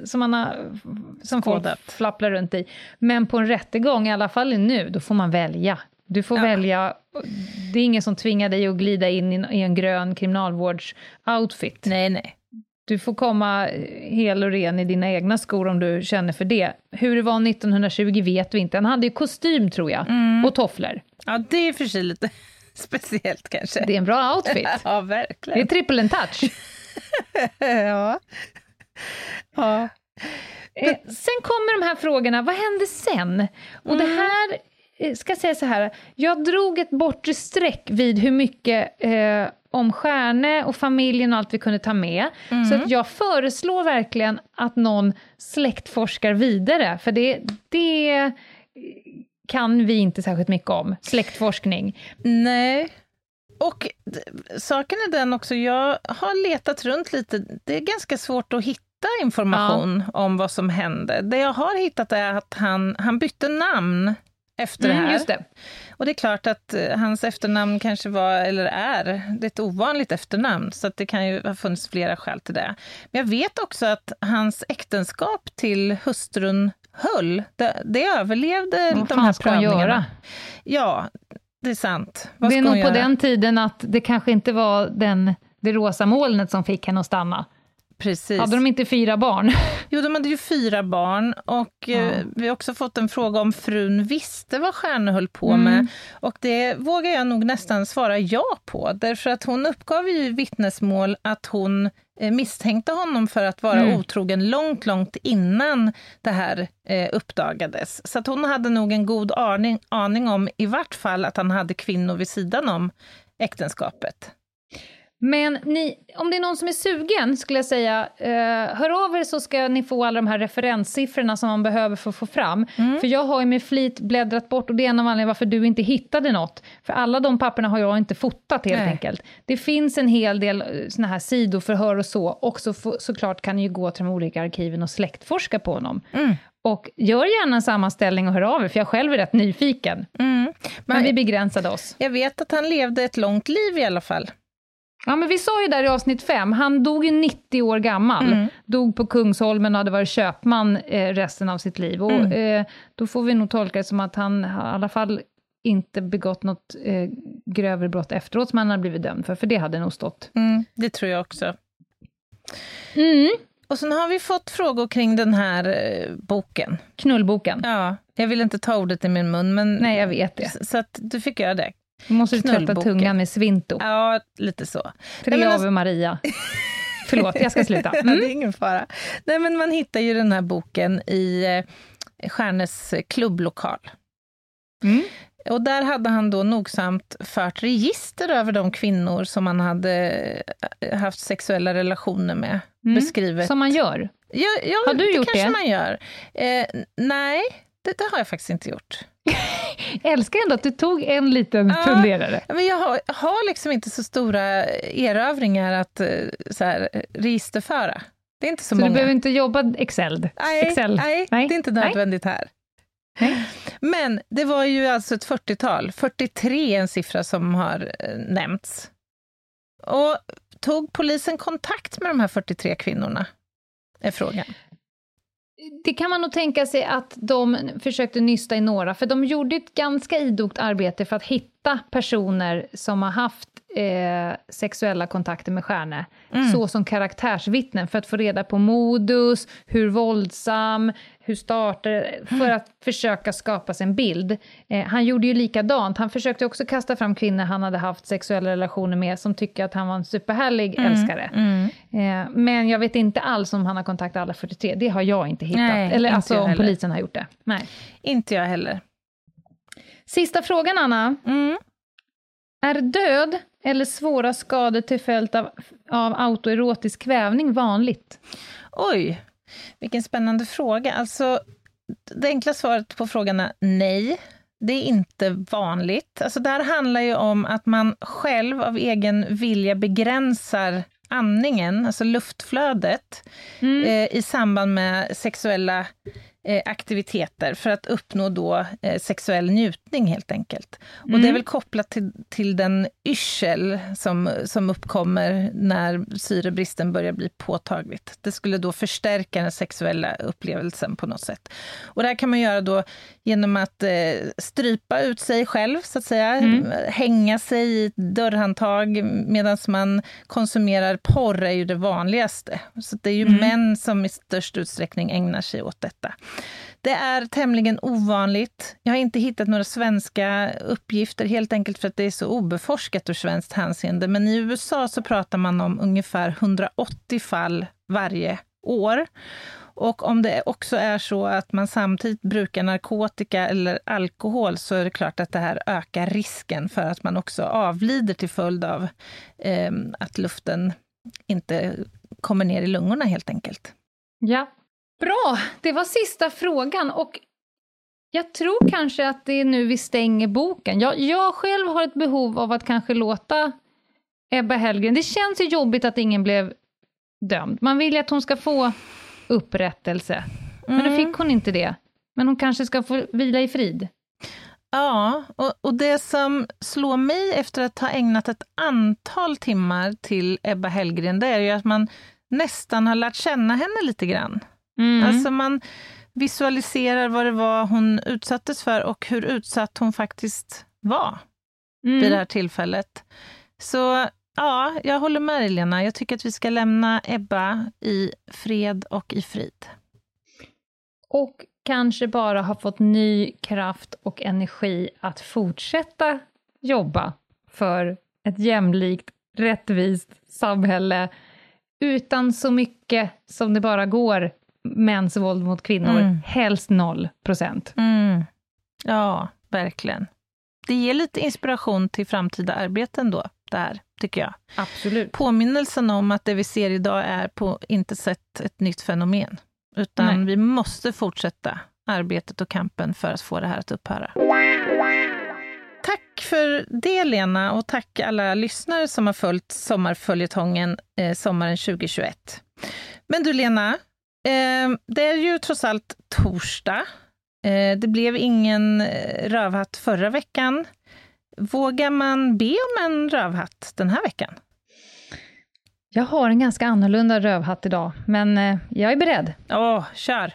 som folk flapplar runt i. Men på en rättegång, i alla fall nu, då får man välja. Du får välja, det är ingen som tvingar dig att glida in i en grön kriminalvårdsoutfit. Nej. Du får komma hel och ren i dina egna skor om du känner för det. Hur det var 1920 vet vi inte. Han hade ju kostym, tror jag, och tofflor. Ja, det är för sig lite speciellt kanske. Det är en bra outfit. Ja, verkligen. Det är triple and touch. Ja. Sen kommer de här frågorna. Vad hände sen? Och det här, ska jag säga så här. Jag drog ett bortre streck vid hur mycket om Stjärne och familjen och allt vi kunde ta med. Så att jag föreslår verkligen att någon släktforskar vidare. För det kan vi inte särskilt mycket om. Släktforskning. Nej. Och saken är den också, jag har letat runt lite. Det är ganska svårt att hitta information om vad som hände. Det jag har hittat är att han bytte namn efter det här. Just det. Och det är klart att hans efternamn kanske var, eller det är ett ovanligt efternamn, så att det kan ju ha funnits flera skäl till det. Men jag vet också att hans äktenskap till hustrun höll. Det överlevde de här prövningarna. Ja, det är sant. Vad det är nog på den tiden att det kanske inte var det rosa molnet som fick henne att stanna. Precis. Hade de inte 4 barn? Jo, de hade ju 4 barn och vi har också fått en fråga om frun visste vad Stjärne höll på med. Och det vågar jag nog nästan svara ja på. Därför att hon uppgav ju i vittnesmål att hon misstänkte honom för att vara otrogen långt innan det här uppdagades. Så att hon hade nog en god aning om i vart fall att han hade kvinnor vid sidan om äktenskapet. Men om det är någon som är sugen skulle jag säga, hör av er så ska ni få alla de här referenssiffrorna som man behöver för att få fram. För jag har ju med flit bläddrat bort och det är en av anledningarna varför du inte hittade något. För alla de papperna har jag inte fotat helt enkelt. Det finns en hel del såna här sidoförhör och så. Och såklart kan ni ju gå till de olika arkiven och släktforska på honom. Och gör gärna en sammanställning och hör av er, för jag själv är rätt nyfiken. Men vi begränsade oss. Jag vet att han levde ett långt liv i alla fall. Ja, men vi sa ju där i avsnitt 5, han dog ju 90 år gammal. Dog på Kungsholmen och hade varit köpman resten av sitt liv. Och då får vi nog tolka det som att han i alla fall inte begått något grövre brott efteråt som han hade blivit dömd för det hade nog stått. Det tror jag också. Och sen har vi fått frågor kring den här boken. Knullboken. Ja, jag vill inte ta ordet i min mun, men... Nej, jag vet det. Så att du fick göra det. Du måste tvätta tungan med svinto. Ja, lite så. 3 Ave Maria. Förlåt, jag ska sluta. Det är ingen fara. Nej, men man hittar ju den här boken i Stjärnes klubblokal. Och där hade han då nogsamt fört register över de kvinnor som han hade haft sexuella relationer med. Beskrivet. Som man gör? Ja, har du gjort det? Kanske man gör. Nej, det har jag faktiskt inte gjort. Jag älskar ändå att du tog en liten funderare. Men jag har liksom inte så stora erövringar att så här, registerföra. Det är inte så många. Du behöver inte jobba Excel? Nej, det är inte nödvändigt här. Nej. Men det var ju alltså ett 40-tal. 43 är en siffra som har nämnts. Och tog polisen kontakt med de här 43 kvinnorna? Är frågan. Det kan man nog tänka sig att de försökte nysta i några. För de gjorde ett ganska idogt arbete för att hitta personer som har haft sexuella kontakter med Stjärne. Så som karaktärsvittnen. För att få reda på modus, hur våldsam, hur startar, för att försöka skapa sig en bild. Han gjorde ju likadant. Han försökte också kasta fram kvinnor han hade haft sexuella relationer med som tycker att han var en superhärlig älskare. Men jag vet inte alls om han har kontaktat alla 43. Det har jag inte hittat. Nej, eller inte alltså om heller. polisen har gjort det. Nej. Inte jag heller. Sista frågan, Anna. Är död eller svåra skador till följd av autoerotisk kvävning vanligt? Oj, vilken spännande fråga. Alltså, det enkla svaret på frågan är nej. Det är inte vanligt. Alltså, det här handlar ju om att man själv av egen vilja begränsar andningen, alltså luftflödet, i samband med sexuella aktiviteter för att uppnå då sexuell njutning helt enkelt. Och det är väl kopplat till den yrsel som uppkommer när syrebristen börjar bli påtagligt. Det skulle då förstärka den sexuella upplevelsen på något sätt. Och det här kan man göra då genom att strypa ut sig själv så att säga, hänga sig i ett dörrhandtag medan man konsumerar porr är ju det vanligaste. Så det är ju män som i störst utsträckning ägnar sig åt detta. Det är tämligen ovanligt. Jag har inte hittat några svenska uppgifter helt enkelt för att det är så obeforskat ur svenskt hänseende. Men i USA så pratar man om ungefär 180 fall varje år. Och om det också är så att man samtidigt brukar narkotika eller alkohol så är det klart att det här ökar risken för att man också avlider till följd av att luften inte kommer ner i lungorna helt enkelt. Ja. Bra, det var sista frågan och Jag tror kanske att det är nu vi stänger boken. Jag själv har ett behov av att kanske låta Ebba Hellgren... Det känns ju jobbigt att ingen blev dömd. Man vill ju att hon ska få upprättelse. Men nu fick hon inte det. Men hon kanske ska få vila i frid. Ja, och det som slår mig efter att ha ägnat ett antal timmar till Ebba Hellgren, det är ju att man nästan har lärt känna henne lite grann. Alltså man visualiserar vad det var hon utsattes för och hur utsatt hon faktiskt var vid det här tillfället. Så ja, jag håller med dig, Lena. Jag tycker att vi ska lämna Ebba i fred och i frid. Och kanske bara har fått ny kraft och energi att fortsätta jobba för ett jämlikt, rättvist samhälle utan så mycket som det bara går mäns våld mot kvinnor, helst 0%. Ja, verkligen. Det ger lite inspiration till framtida arbeten då, där, tycker jag. Absolut. Påminnelsen om att det vi ser idag är på inte sätt ett nytt fenomen, utan vi måste fortsätta arbetet och kampen för att få det här att upphöra. Tack för det, Lena, och tack alla lyssnare som har följt sommarföljetongen sommaren 2021. Men du, Lena, det är ju trots allt torsdag. Det blev ingen rövhatt förra veckan. Vågar man be om en rövhatt den här veckan? Jag har en ganska annorlunda rövhatt idag, men jag är beredd. Kör!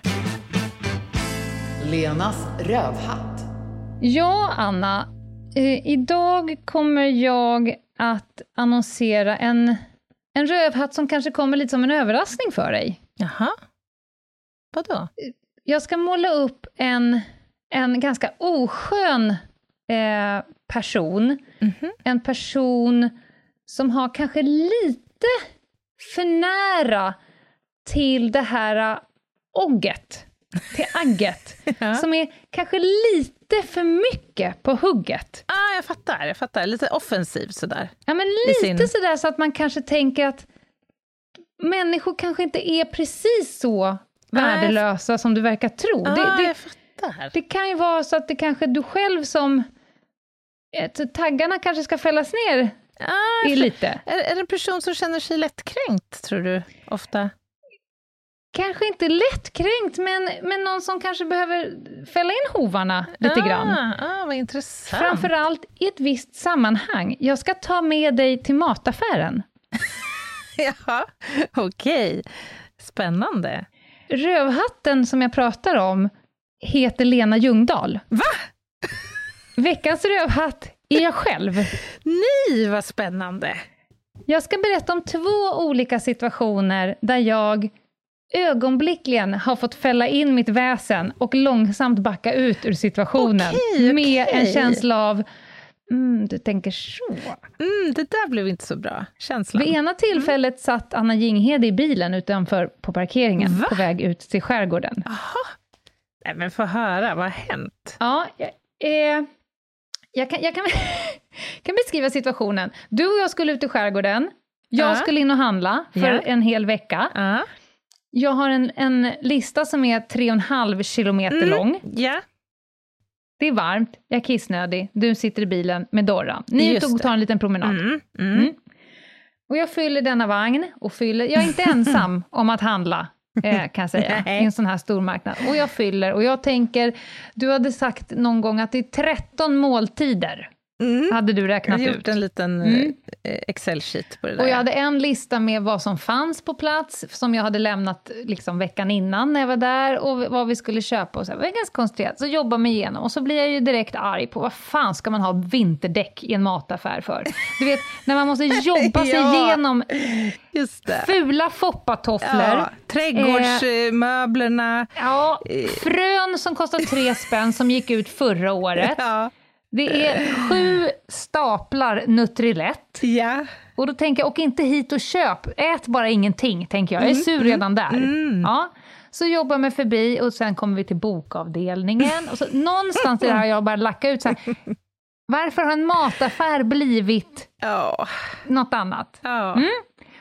Lenas rövhatt. Ja, Anna. Idag kommer jag att annonsera en rövhatt som kanske kommer lite som en överraskning för dig. Jaha. Vadå? Jag ska måla upp en ganska oskön person. En person som har kanske lite för nära till det här ogget. Till agget. Som är kanske lite för mycket på hugget. Jag fattar. Lite offensiv sådär. Ja, men lite sådär så att man kanske tänker att människor kanske inte är precis så värdelösa som du verkar tro. Jag fattar. Det kan ju vara så att det kanske du själv som... Taggarna kanske ska fällas ner i lite. Är det en person som känner sig lättkränkt, tror du, ofta? Kanske inte lättkränkt, men någon som kanske behöver fälla in hovarna lite grann. Vad intressant. Framförallt i ett visst sammanhang. Jag ska ta med dig till mataffären. Ja, okej. Spännande. Rövhatten som jag pratar om heter Lena Ljungdahl. Va? Veckans rövhatt är jag själv. Nej, vad spännande. Jag ska berätta om 2 olika situationer där jag ögonblickligen har fått fälla in mitt väsen och långsamt backa ut ur situationen. Med en känsla av du tänker så. Det där blev inte så bra. Känslan. Vid ena tillfället satt Anna Jinghede i bilen utanför på parkeringen på väg ut till skärgården. Jaha. Nej, men få höra, vad har hänt? Ja, jag kan beskriva situationen. Du och jag skulle ut i skärgården. Jag skulle in och handla för en hel vecka. Jag har en lista som är 3,5 kilometer lång. Ja. Det är varmt, jag är kissnödig. Du sitter i bilen med Dorra. Ni är ute och tar en liten promenad. Och jag fyller denna vagn. Jag är inte ensam om att handla, kan jag säga. I en sån här stor marknad. Och jag fyller, och jag tänker... Du hade sagt någon gång att det är 13 måltider. Hade du räknat ut. Jag har gjort en liten Excel-sheet på det där. Och jag hade en lista med vad som fanns på plats, som jag hade lämnat liksom veckan innan när jag var där, och vad vi skulle köpa. Och så. Det var ganska konstruerat. Så jobbar mig igenom, och så blir jag ju direkt arg på vad fan ska man ha vinterdäck i en mataffär för? Du vet, när man måste jobba sig igenom fula foppatofflor. Trädgårdsmöblerna. Frön som kostar 3 spänn som gick ut förra året. Det är 7 staplar Nutrilett. Ja. Och då tänker jag, och inte hit och köp. Ät bara ingenting, tänker jag. Jag är sur redan där. Ja. Så jobbar mig förbi, och sen kommer vi till bokavdelningen. Och så någonstans där har jag bara lackat ut så här. Varför har en mataffär blivit något annat?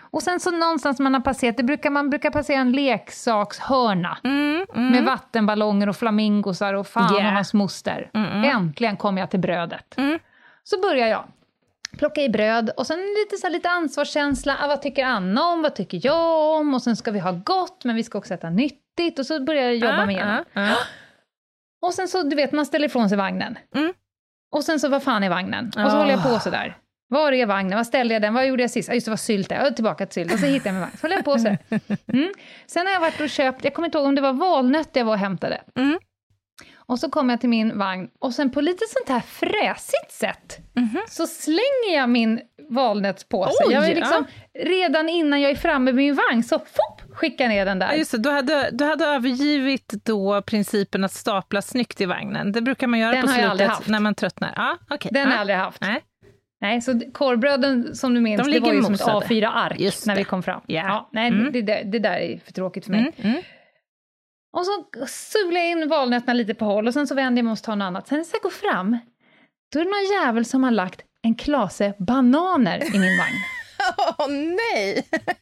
Och sen så någonstans man har passerat, man brukar passera en leksakshörna med vattenballonger och flamingosar och fan och hans moster. Äntligen kommer jag till brödet. Så börjar jag plocka i bröd och sen lite ansvarskänsla. Vad tycker Anna om? Vad tycker jag om? Och sen ska vi ha gott, men vi ska också äta nyttigt. Och så börjar jag jobba med igen. Och sen så, du vet, man ställer ifrån sig vagnen. Och sen så, vad fan är vagnen? Och så håller jag på sådär. Var är vagnen? Vad ställde jag den? Vad gjorde jag sist? Just det, var sylt där. Jag är tillbaka till sylt. Och så hittade jag min vagn. Så håller jag på sådär. Sen har jag varit och köpt, jag kommer inte ihåg om det var valnötter jag var och hämtade. Och så kommer jag till min vagn. Och sen på lite sånt här fräsigt sätt så slänger jag min valnötspåse. Jag är liksom, redan innan jag är framme med min vagn så skickar ner den där. Just det, du hade övergivit då principen att stapla snyggt i vagnen. Det brukar man göra den på slutet när man tröttnar. Den har jag aldrig haft. Nej, så korvbröden som du minns, det var ju som ett A4-ark när vi kom fram. Det där är för tråkigt för mig. Och så sular jag in valnötterna lite på håll och sen så vänder jag mig och ta något annat. Sen när jag går fram, då är det någon jävel som har lagt en klase bananer i min vagn. Nej!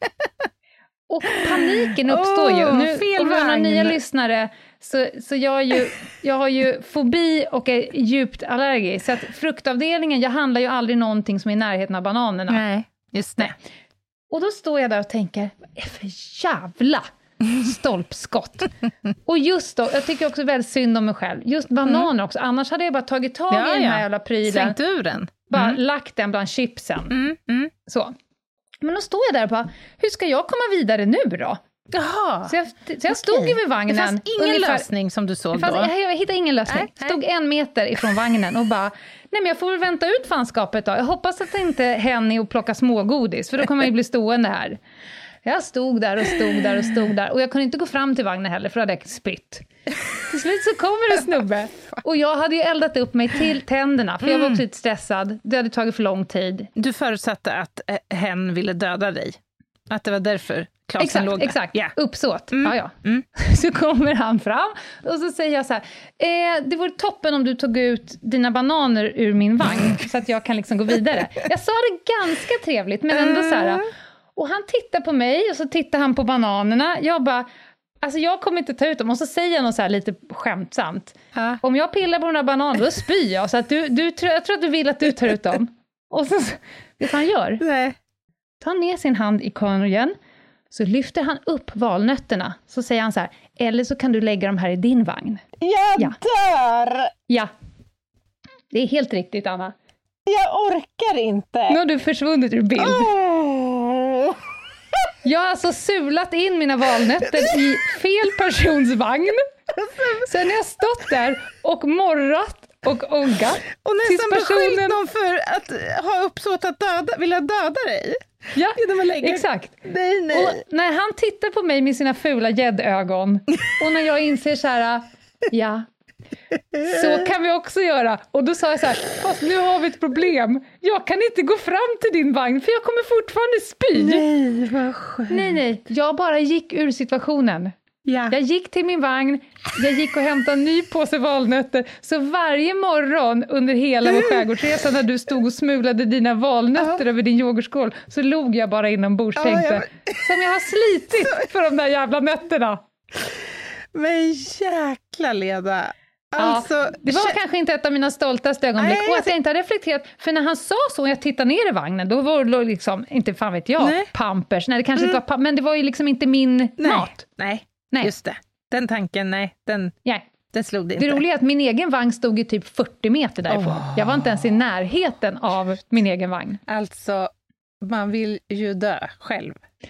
Och paniken uppstår ju. Nu, fel och våra nya lyssnare, så jag har ju fobi och är djupt allergisk. Så att fruktavdelningen, jag handlar ju aldrig någonting som är i närheten av bananerna. Nej, just det. Och då står jag där och tänker, vad är för jävla stolpskott. Och just då, jag tycker också väldigt synd om mig själv. Just bananer också. Annars hade jag bara tagit tag i den här jävla prylen. Slängt ur den. Bara lagt den bland chipsen. Så. Men då står jag där och bara, hur ska jag komma vidare nu då? Jaha. Så jag stod ju vid vagnen. Det fanns ingen lösning som du såg då? Jag hittade ingen lösning. Jag stod 1 meter ifrån vagnen och bara, nej men jag får väl vänta ut fanskapet då. Jag hoppas att det inte händer och plocka smågodis, för då kommer jag bli stående här. Jag stod där och jag kunde inte gå fram till vagnen heller, för då hade jag spytt. Till slut så kommer en snubbe. Och jag hade ju eldat upp mig till tänderna, för jag var också lite stressad. Det hade tagit för lång tid. Du förutsatte att hen ville döda dig. Att det var därför Klasen låg där. Exakt, uppsåt. Så kommer han fram och så säger jag så här, det vore toppen om du tog ut dina bananer ur min vagn så att jag kan liksom gå vidare. Jag sa det ganska trevligt, men ändå så här. Och han tittar på mig och så tittar han på bananerna. Jag bara, alltså jag kommer inte ta ut dem. Och så säger han så här lite skämtsamt. Om jag pillar på de här bananerna, då spyr jag. Så att jag tror att du vill att du tar ut dem. Och så, vet han gör? Nej. Tar ner sin hand i korgen. Så lyfter han upp valnötterna. Så säger han så här, eller så kan du lägga dem här i din vagn. Jag dör! Ja. Det är helt riktigt, Anna. Jag orkar inte. Nu har du försvunnit ur bild. Jag har alltså sulat in mina valnötter i fel persons vagn. Sen har jag stått där och morrat och oggat. Och nästan beskyllt någon för att ha uppsåt att vilja döda dig. Ja, exakt. Nej. Och när han tittar på mig med sina fula gäddögon och när jag inser så här, ja, så kan vi också göra. Och då sa jag så här, fast nu har vi ett problem. Jag kan inte gå fram till din vagn för jag kommer fortfarande spy. Nej, vad skönt. Nej, jag bara gick ur situationen. Ja. Jag gick till min vagn, jag gick och hämtade en ny påse valnötter. Så varje morgon under hela vår skärgårdsresa när du stod och smulade dina valnötter över din yoghurtskål, så log jag bara inombords och tänkte, som jag har slitit för de där jävla nötterna. Men jäkla Leda. Alltså, det var kanske inte ett av mina stoltaste ögonblick. Och att jag inte har reflekterat. För när han sa så och jag tittade ner i vagnen, då var det liksom, inte fan vet jag, Pampers. Nej, det kanske inte var men det var ju liksom inte min mat. Nej, just det. Den tanken, den slog det inte. Det roliga är att min egen vagn stod ju typ 40 meter därifrån. Jag var inte ens i närheten av min egen vagn. Alltså, man vill ju dö själv.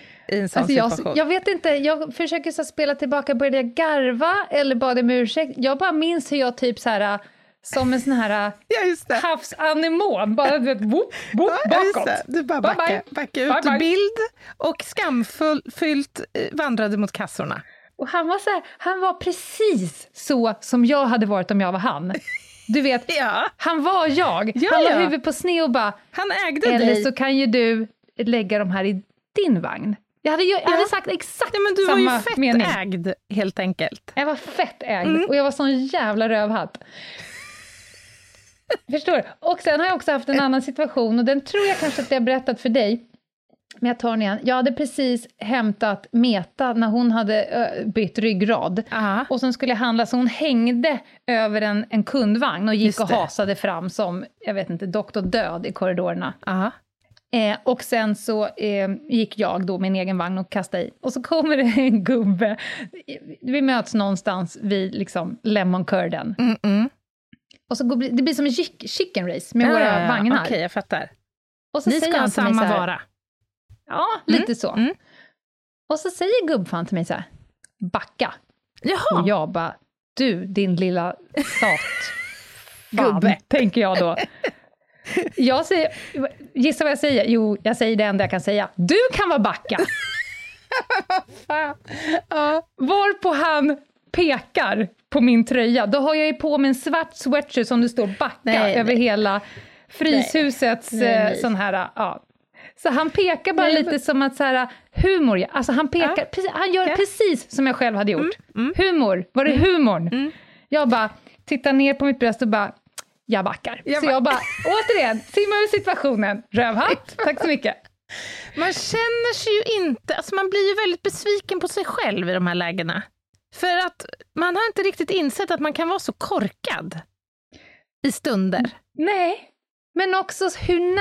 Jag vet inte, jag försöker så spela tillbaka, började jag garva eller bad om ursäkt? Jag bara minns hur jag typ så här, som en sån här havsanemon, bara du vet, bakåt. Du bara backa ut ur bild och skamfyllt vandrade mot kassorna. Och han var så här, han var precis så som jag hade varit om jag var han. Du vet, han var jag. Han la huvudet på sned och bara, han ägde eller dig. så kan ju du lägga dem här i din vagn. Jag hade sagt exakt samma mening. Men du var ju fett mening. Ägd, helt enkelt. Jag var fett ägd och jag var sån jävla rövhatt. Förstår du? Och sen har jag också haft en annan situation och den tror jag kanske att jag har berättat för dig. Men jag tar den igen. Jag hade precis hämtat Meta när hon hade bytt ryggrad. Och sen skulle jag handla, så hon hängde över en kundvagn och gick och hasade fram som, jag vet inte, doktor död i korridorerna. Och sen så gick jag då med en egen vagn och kastade i. Och så kommer det en gubbe. Vi möts någonstans vid liksom lemon-curden. Och så det blir som en chicken race med våra vagnar. Okej, jag fattar. Och så ni ska ha samma vara. Ja, lite så. Och så säger gubbfan till mig så här: backa. Jaha. Och jag bara, du din lilla gubbe, tänker jag då. Jag säger, gissa vad jag säger? Jo, jag säger det enda jag kan säga. Du kan vara backa. Varpå han pekar på min tröja. Då har jag ju på mig en svart sweatshirt som det står backa över hela Fryshusets sån här, Så han pekar bara lite som att så här, humor, alltså han pekar, han gör precis som jag själv hade gjort. Humor, var det humorn? Jag bara tittar ner på mitt bröst och bara, jag backar. Så jag bara, återigen, simma ur situationen. Rövhatt, tack så mycket. Man känner sig ju inte, alltså man blir ju väldigt besviken på sig själv i de här lägena. För att man har inte riktigt insett att man kan vara så korkad i stunder. Nej, men också hur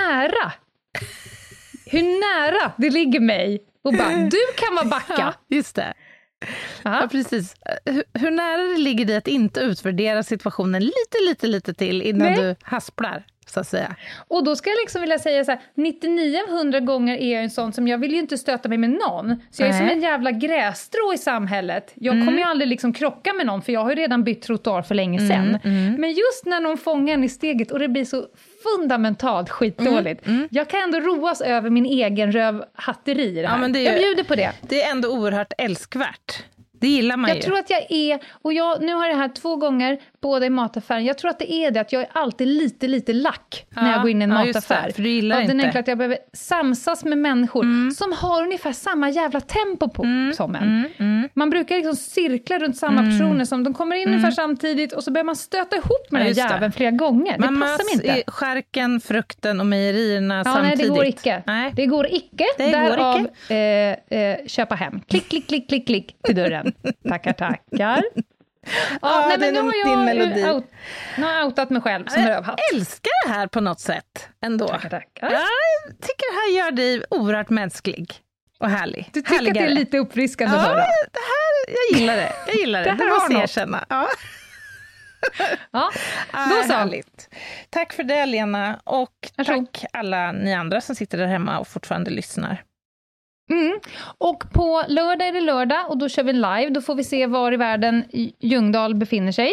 nära det ligger mig. Och bara, du kan vara backa. Ja, just det. Ja, precis. Hur nära det ligger dig att inte utvärdera situationen lite till innan du hasplar, så att säga. Och då ska jag liksom vilja säga så här, 99-100 gånger är jag en sån som jag vill ju inte stöta mig med någon. Så jag är som en jävla grässtrå i samhället. Jag kommer ju aldrig liksom krocka med någon, för jag har ju redan bytt trottoar för länge sedan. Men just när någon fångar en i steget och det blir så fundamentalt skitdåligt. Jag kan ändå roas över min egen rövhatteri i det här. Ja, men jag bjuder på det. Det är ändå oerhört älskvärt. Det gillar man ju. Jag tror att jag är, och nu har jag det här 2 gånger, båda i mataffären. Jag tror att det är det, att jag är alltid lite lack när jag går in i en mataffär. För du gillar inte. Den enkla att jag behöver samsas med människor som har ungefär samma jävla tempo som en. Man brukar liksom cirkla runt samma personer, som de kommer in ungefär samtidigt, och så börjar man stöta ihop med den jäveln flera gånger. Det passar mig inte. Skärken, frukten och mejerierna samtidigt. Nej, det går icke. Nej. Det går icke. Därav köpa hem. Klick till dörren. Tackar. Nej, men nu har jag nu har jag outat mig själv som rövhatt. Jag älskar det här på något sätt ändå. Tackar. Jag tycker det här gör dig oerhört mänsklig och härlig. Du tycker att det är lite uppfriskande att höra? Det här, jag gillar det. Det måste jag erkänna. Ja, då så. Härligt. Tack för det, Lena, och tack alla ni andra som sitter där hemma och fortfarande lyssnar. Och på lördag är det lördag, och då kör vi live. Då får vi se var i världen Ljungdahl befinner sig.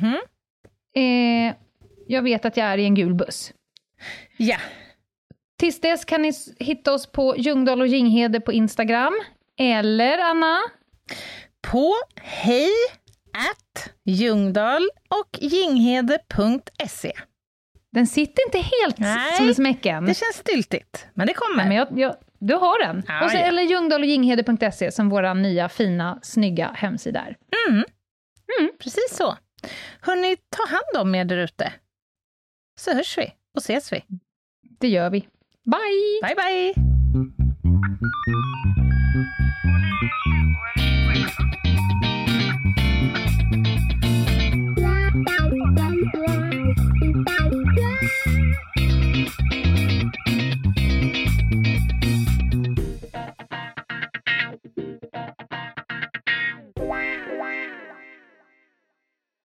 Jag vet att jag är i en gul buss. Ja. Tills dess kan ni hitta oss på Ljungdahl och Ginghede på Instagram. Eller, Anna? På hej@ljungdahl och ginghede.se. Den sitter inte helt som en smäcken. Det känns styltigt, men det kommer. Men du har den. Och så, eller ljungdahl och ginghede.se som våra nya, fina, snygga hemsidor. Precis så. Hörrni, ta hand om er där ute. Så hörs vi och ses vi. Det gör vi. Bye! Bye.